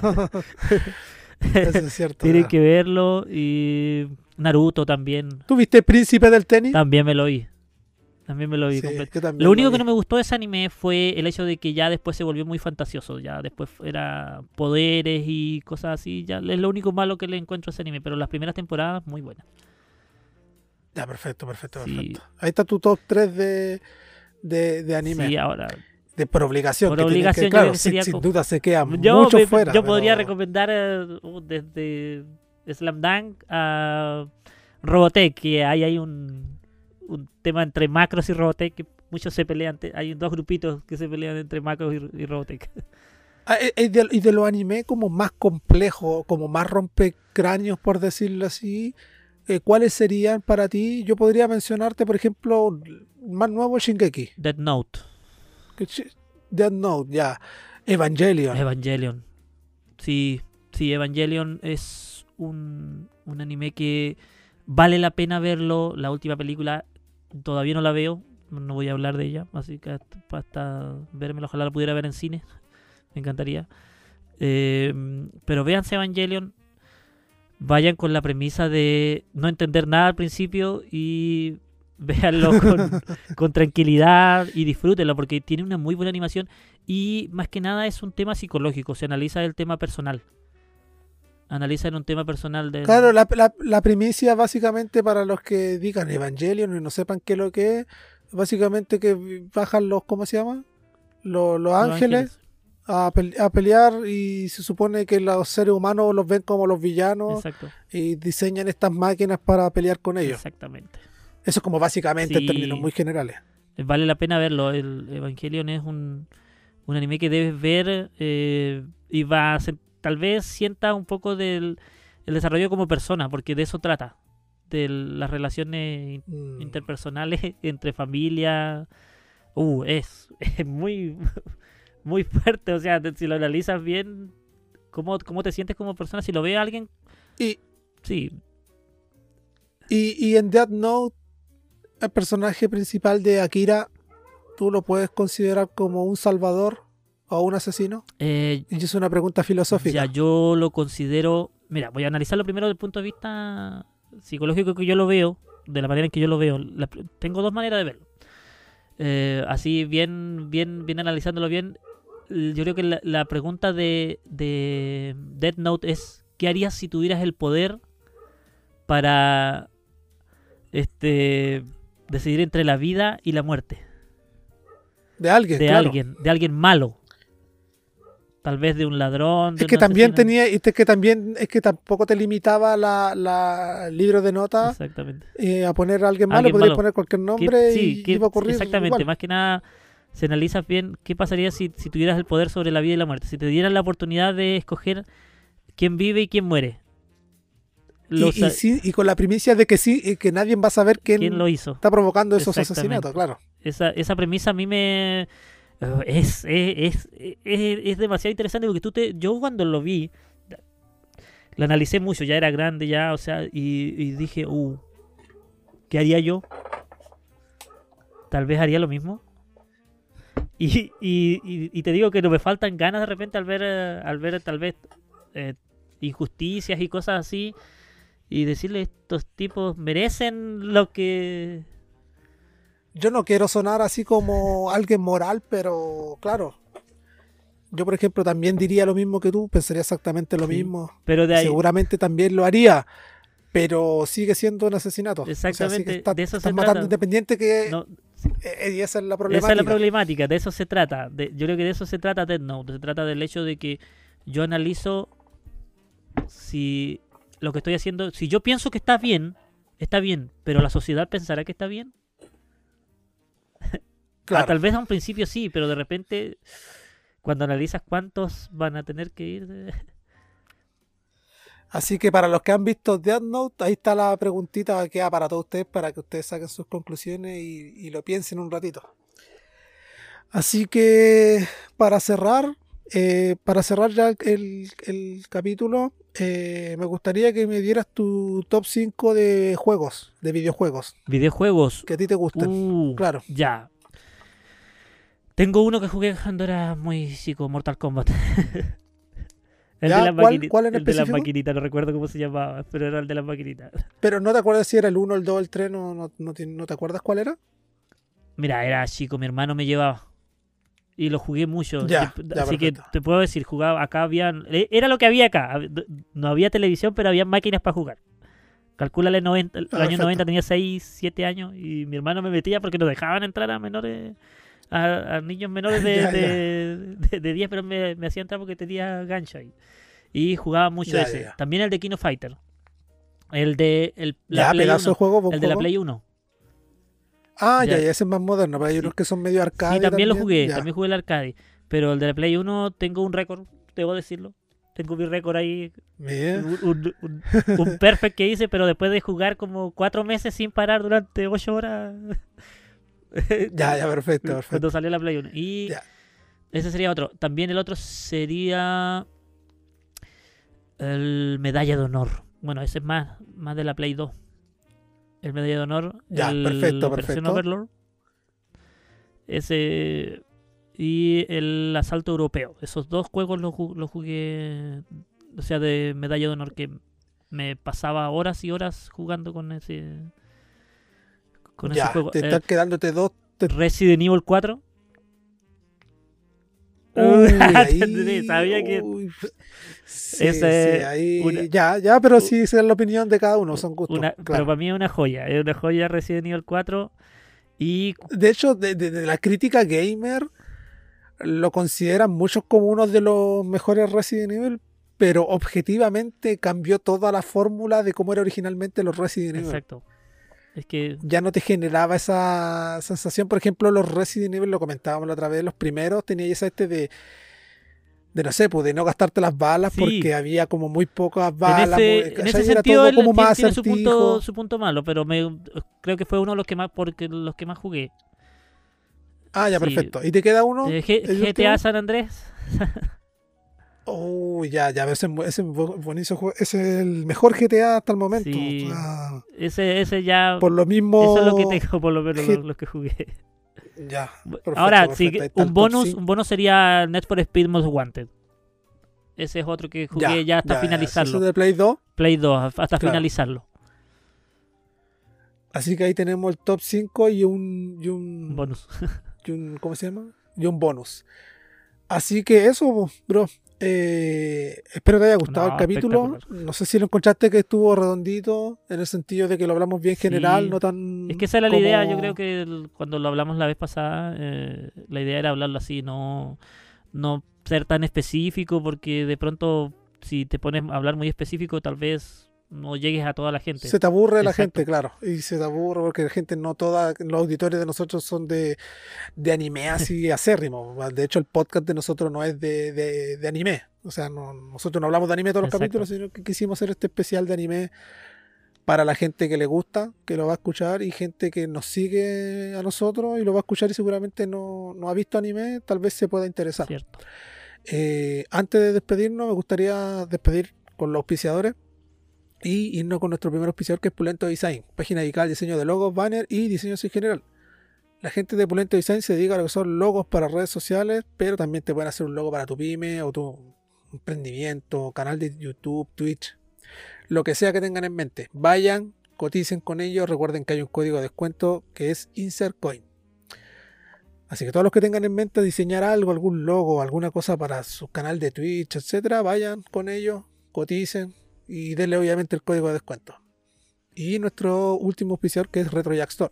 Eso es cierto. Tienen ya. que verlo. Y Naruto también. ¿Tú viste Príncipe del Tenis? También me lo vi. También me lo vi Sí, completo. yo también Lo único vi. que no me gustó de ese anime fue el hecho de que ya después se volvió muy fantasioso. Ya después era poderes y cosas así. Ya es lo único malo que le encuentro a ese anime. Pero las primeras temporadas, muy buenas. Ya, perfecto, perfecto, Sí. perfecto. Ahí está tu top tres de, de, de anime. Sí, ahora. De por obligación. Por que tienen obligación, que, yo claro, creo que sin, sería sin como- duda se queda Yo, mucho me- fuera. yo podría pero- recomendar eh, uh, desde Slam Dunk a Robotech, que hay, hay un, un tema entre Macros y Robotech que muchos se pelean. te- Hay dos grupitos que se pelean entre Macros y, y Robotech. Ah, eh, eh, de- y de los anime como más complejos, como más rompecráneos, por decirlo así, eh, ¿cuáles serían para ti? Yo podría mencionarte, por ejemplo, más nuevo Shingeki, Death Note, que Shi- Death Note, ya, Evangelion. Evangelion. Sí, sí, Evangelion es un, un anime que vale la pena verlo. La última película todavía no la veo, no voy a hablar de ella, así que hasta, hasta verme, ojalá la pudiera ver en cine, me encantaría. Eh, pero véanse Evangelion, vayan con la premisa de no entender nada al principio y véanlo con, con tranquilidad y disfrútenlo porque tiene una muy buena animación y más que nada es un tema psicológico, se analiza el tema personal. Analizan un tema personal de... Claro, la, la, la primicia básicamente para los que digan Evangelion y no sepan qué es lo que es, básicamente que bajan los, ¿cómo se llama? Los, los ángeles, ángeles. A, pele a pelear y se supone que los seres humanos los ven como los villanos. Exacto. Y diseñan estas máquinas para pelear con ellos. Exactamente. Eso es como básicamente Sí. en términos muy generales. Vale la pena verlo. El Evangelion es un, un anime que debes ver eh, y va a ser, tal vez sienta un poco del el desarrollo como persona, porque de eso trata. De las relaciones Mm. interpersonales entre familia. Uh, es, es muy, muy fuerte. O sea, si lo analizas bien, ¿cómo, cómo te sientes como persona? Si lo ve alguien, Y, sí. y, y en Death Note, el personaje principal de Akira, ¿tú lo puedes considerar como un salvador o un asesino? Eh, Y es una pregunta filosófica. Ya, yo lo considero... Mira, voy a analizarlo primero desde el punto de vista psicológico que yo lo veo, de la manera en que yo lo veo. La- tengo dos maneras de verlo. Eh, así, bien, bien, bien analizándolo bien, l- yo creo que la, la pregunta de, de Death Note es ¿qué harías si tuvieras el poder para este decidir entre la vida y la muerte? De alguien, De claro. alguien, de alguien malo. Tal vez de un ladrón. de Es que un también asesino. tenía, es que también, es que tampoco te limitaba la, la el libro de notas Exactamente. eh, a poner a alguien malo, Alguien podrías malo. poner cualquier ¿Qué- nombre sí, y qué- iba a ocurrir exactamente, igual. más que nada se analiza bien qué pasaría si, si tuvieras el poder sobre la vida y la muerte, si te dieran la oportunidad de escoger quién vive y quién muere. Y, Lo y sa- sí, y con la primicia de que sí, y que nadie va a saber quién, ¿Quién lo hizo? está provocando esos Exactamente. asesinatos, claro. Esa, esa premisa a mí me... eh, Es, es, es, es, es demasiado interesante porque tú te... Yo cuando lo vi, lo analicé mucho, ya era grande ya, o sea, y, y dije, uh, ¿qué haría yo? Tal vez haría lo mismo. Y, y, y, y te digo que no me faltan ganas de repente al ver, eh, al ver tal vez eh, injusticias y cosas así y decirle estos tipos merecen lo que... Yo no quiero sonar así como alguien moral, pero claro. Yo, por ejemplo, también diría lo mismo que tú, pensaría exactamente lo Sí, mismo. pero de ahí... Seguramente también lo haría, pero sigue siendo un asesinato. O sea, sigue Exactamente, está- de eso estás se matando trata. independiente que... No, eh, y esa es la esa problemática. es la problemática, de eso se trata. De, yo creo que de eso se trata Death Note. Se trata del hecho de que yo analizo si lo que estoy haciendo, si yo pienso que está bien, está bien, pero la sociedad pensará que está bien. Claro. Ah, tal vez a un principio sí, pero de repente, cuando analizas cuántos van a tener que ir. de- Así que para los que han visto Death Note, ahí está la preguntita que queda para todos ustedes, para que ustedes saquen sus conclusiones y, y lo piensen un ratito. Así que para cerrar, eh, para cerrar ya el, el capítulo, eh, me gustaría que me dieras tu top cinco de juegos, de videojuegos, Videojuegos. que a ti te gusten. Uh, Claro. Ya. Tengo uno que jugué cuando era muy chico, Mortal Kombat. El Ya, de las ¿cuál- maquini- cuál en el de las específico? maquinitas, no recuerdo cómo se llamaba, pero era el de las maquinitas. Pero no te acuerdas si era el uno, el dos, el tres, no, no, no, te- no te acuerdas cuál era. Mira, era chico, mi hermano me llevaba. Y lo jugué mucho. Ya, Así- ya, así que perfecto. te puedo decir, jugaba, acá habían... e- Era lo que había acá. hab- No había televisión, pero había máquinas para jugar. Calcúlale noventa, el Ah, año perfecto. noventa tenía seis, siete años y mi hermano me metía porque nos dejaban entrar a menores, a, a niños menores de, Ya, ya. de, de- de diez, pero me, me hacía entrar porque tenía gancho ahí. Y jugaba mucho Ya, ese. ya, ya. También el de Kino Fighter. El de el, la Ya, Play pedazo de uno. juego, buen El de la juego. Play uno. Ah, ya, Ya. ya, ese es más moderno, pero hay Sí. unos que son medio arcade. Sí, también lo jugué, ya. también jugué el arcade. Pero el de la Play uno tengo un récord, debo decirlo. Tengo mi récord ahí, Bien. un, un, un- un perfect que hice, pero después de jugar como cuatro meses sin parar durante ocho horas. Ya, ya, perfecto, perfecto. Cuando salió la Play uno. Y Ya. ese sería otro. También el otro sería el Medalla de Honor. Bueno, ese es más, más de la Play dos. El Medalla de Honor. Ya, el perfecto, versión perfecto. Overlord. Ese. Y el Asalto Europeo. Esos dos juegos los, ju- los jugué. O sea, de Medalla de Honor. Que me pasaba horas y horas jugando con ese. con ya, ese juego. te Eh, están quedándote dos. Te... Resident Evil cuatro. Uy, ahí, Sí, sabía que uy, sí, ese sí, ahí, una, ya, ya, pero sí, esa es la opinión de cada uno, son gustos, una, pero claro. para mí es una joya, es una joya Resident Evil cuatro y De hecho, de, de- de la crítica gamer, lo consideran muchos como uno de los mejores Resident Evil, pero objetivamente cambió toda la fórmula de cómo era originalmente los Resident Evil. exacto. Es que Ya no te generaba esa sensación. Por ejemplo, los Resident Evil, lo comentábamos la otra vez, los primeros teníais esa este de, de no sé, pues de no gastarte las balas sí, porque había como muy pocas en balas. ese, muy- en ¿cachai? ese Era sentido todo él como tiene, más tiene su punto acertijo. su punto malo, pero me creo que fue uno de los que más porque los que más jugué. Ah, ya, Sí. perfecto. ¿Y te queda uno? Eh, G- ¿El G T A último? San Andrés. Oh, ya, ya, ese, ese es bu- buenísimo juego. Ese es el mejor G T A hasta el momento. Sí, Ah, ese ese ya por lo mismo. eso es lo que tengo por lo menos G- los, los que jugué. Ya, perfecto, Ahora, perfecto. sí, Ahí que está el un top bonus, cinco. un bonus sería Need for Speed Most Wanted. Ese es otro que jugué Ya, ya hasta ya, ya. Si ese finalizarlo. es de Play dos. Play dos, hasta Claro. finalizarlo. Así que ahí tenemos el top cinco y un, y un, Un bonus. y un ¿cómo se llama? Y un bonus. Así que eso, bro. Eh, espero que haya gustado No, el capítulo. espectacular. No sé si lo encontraste que estuvo redondito, en el sentido de que lo hablamos bien general, Sí. no tan. Es que esa era la como- idea, yo creo que el- cuando lo hablamos la vez pasada, eh, la idea era hablarlo así, no, no ser tan específico, porque de pronto si te pones a hablar muy específico, tal vez no llegues a toda la gente. Se te aburre la Exacto. gente, claro. Y se te aburre porque la gente no toda, los auditores de nosotros son de, de anime así acérrimo. De hecho, el podcast de nosotros no es de, de, de anime. O sea, no, nosotros no hablamos de anime todos los Exacto. capítulos, sino que quisimos hacer este especial de anime para la gente que le gusta, que lo va a escuchar, y gente que nos sigue a nosotros y lo va a escuchar y seguramente no, no ha visto anime, tal vez se pueda interesar. Cierto. Eh, antes de despedirnos, me gustaría despedir con los auspiciadores y irnos con nuestro primer auspiciador, que es Pulento Design, página dedicada al diseño de logos, banner y diseños en general. La gente de Pulento Design se dedica a lo que son logos para redes sociales, pero también te pueden hacer un logo para tu pyme o tu emprendimiento, canal de YouTube, Twitch, lo que sea que tengan en mente. Vayan, coticen con ellos, recuerden que hay un código de descuento que es InsertCoin. Así que todos los que tengan en mente diseñar algo, algún logo, alguna cosa para su canal de Twitch, etcétera, vayan con ellos, coticen y denle obviamente el código de descuento. Y nuestro último auspiciador, que es RetroJack Store.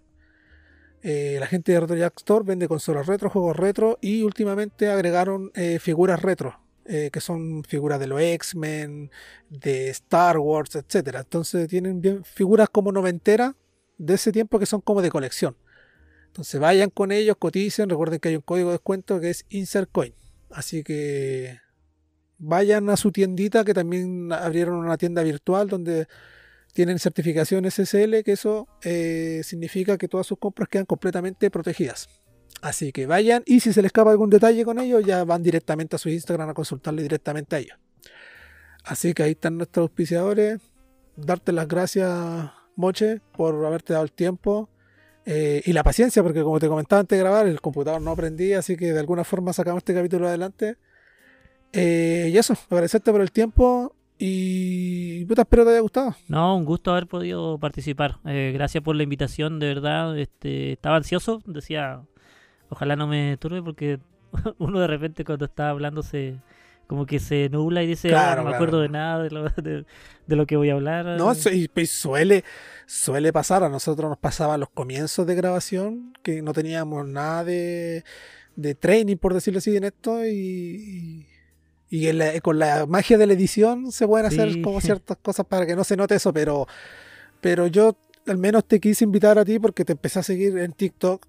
Eh, la gente de RetroJack Store vende consolas retro, juegos retro, y últimamente agregaron eh, figuras retro, eh, que son figuras de los X-Men, de Star Wars, etcétera. Entonces tienen bien figuras como noventeras de ese tiempo que son como de colección. Entonces vayan con ellos, coticen, recuerden que hay un código de descuento que es InsertCoin. Así que vayan a su tiendita, que también abrieron una tienda virtual donde tienen certificación S S L, que eso eh, significa que todas sus compras quedan completamente protegidas. Así que vayan, y si se les escapa algún detalle con ellos, ya van directamente a su Instagram a consultarle directamente a ellos. Así que ahí están nuestros auspiciadores. Darte las gracias, Moche, por haberte dado el tiempo eh, y la paciencia, porque como te comentaba antes de grabar, el computador no aprendía, así que de alguna forma sacamos este capítulo adelante. Eh, y eso, agradecerte por el tiempo y puta, espero te haya gustado. No, un gusto haber podido participar. Eh, gracias por la invitación, de verdad. Este, estaba ansioso, decía, ojalá no me turbe, porque uno de repente cuando está hablando se como que se nubla y dice, Claro, oh, no me claro. acuerdo de nada de lo, de, de lo que voy a hablar. No, su- y, y suele, suele pasar, a nosotros nos pasaba los comienzos de grabación, que no teníamos nada de, de training, por decirlo así, en esto, y, y, y en la- con la magia de la edición se pueden hacer Sí. como ciertas cosas para que no se note eso, pero, pero yo al menos te quise invitar a ti porque te empecé a seguir en TikTok,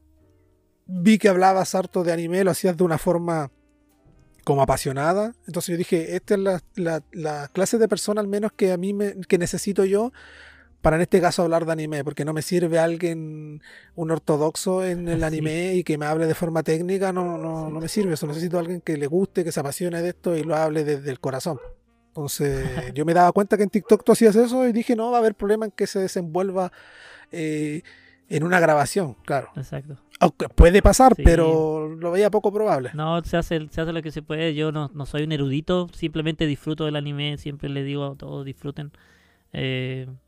vi que hablabas harto de anime, lo hacías de una forma como apasionada, entonces yo dije, esta es la, la, la clase de persona al menos que a mí me, que necesito yo para en este caso hablar de anime, porque no me sirve alguien, un ortodoxo en el Sí. anime y que me hable de forma técnica, no, no, no me sirve, eso necesito a alguien que le guste, que se apasione de esto y lo hable desde el corazón. Entonces yo me daba cuenta que en TikTok tú hacías eso y dije, no va a haber problema en que se desenvuelva eh, en una grabación, claro. Exacto. Aunque puede pasar, Sí. pero lo veía poco probable. No, se hace, se hace lo que se puede. Yo no, no soy un erudito, simplemente disfruto del anime, siempre le digo a todos disfruten. Eh,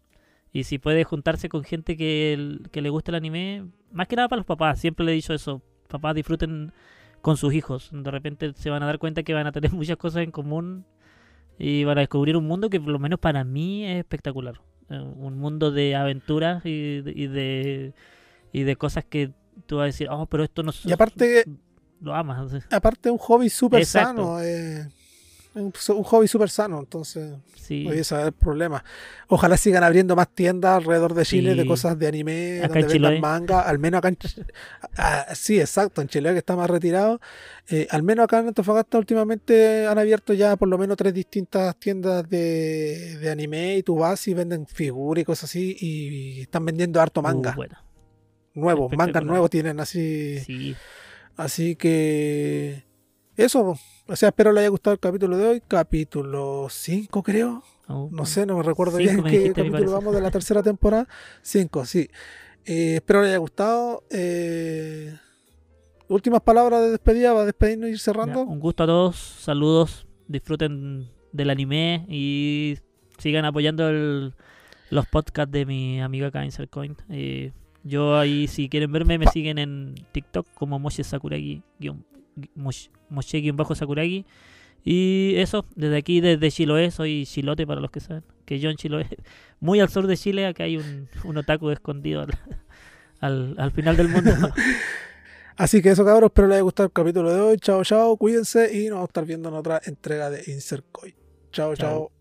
Y si puede juntarse con gente que, el- que le guste el anime, más que nada para los papás, siempre le he dicho eso, papás disfruten con sus hijos, de repente se van a dar cuenta que van a tener muchas cosas en común y van a descubrir un mundo que por lo menos para mí es espectacular. Eh, Un mundo de aventuras y de, y de, y de cosas que tú vas a decir, oh, pero esto no Y aparte, lo amas. así. aparte un hobby súper Exacto. sano. eh, un, un hobby súper sano, entonces Sí, oye, ese es el problema. Ojalá sigan abriendo más tiendas alrededor de Chile de Sí. cosas de anime, Acá donde en vendan Chiloé. manga, al menos acá en Ch- ah, sí, exacto, en Chile que está más retirado. Eh, al menos acá en Antofagasta últimamente han abierto ya por lo menos tres distintas tiendas de, de anime y tú vas y venden figuras y cosas así y están vendiendo harto manga. uh, bueno, Nuevos, mangas espectacular. nuevos tienen así. sí. Así que eso, o sea, espero les haya gustado el capítulo de hoy, capítulo cinco creo. Oh, No sé, no me recuerdo Cinco bien me qué dijiste, me capítulo parece. vamos de la tercera temporada. Cinco, sí. Eh, espero les haya gustado. Eh, últimas palabras de despedida, va a despedirnos y ir Ya, cerrando. un gusto a todos, saludos, disfruten del anime y sigan apoyando el- los podcasts de mi amiga acá Insercoin. Eh, yo ahí, si quieren verme, me Pa- siguen en TikTok como Moshe Sakuragi, guión- gui- Mosh- Moshe-Sakuragi. Y eso, desde aquí, desde Chiloé, soy chilote para los que saben, que yo en Chiloé, muy al sur de Chile, acá hay un, un otaku escondido al, al, al final del mundo. Así que eso, cabros, espero les haya gustado el capítulo de hoy. Chao, chao, cuídense y nos vamos a estar viendo en otra entrega de Insert Coin. Chao, Chao. chao.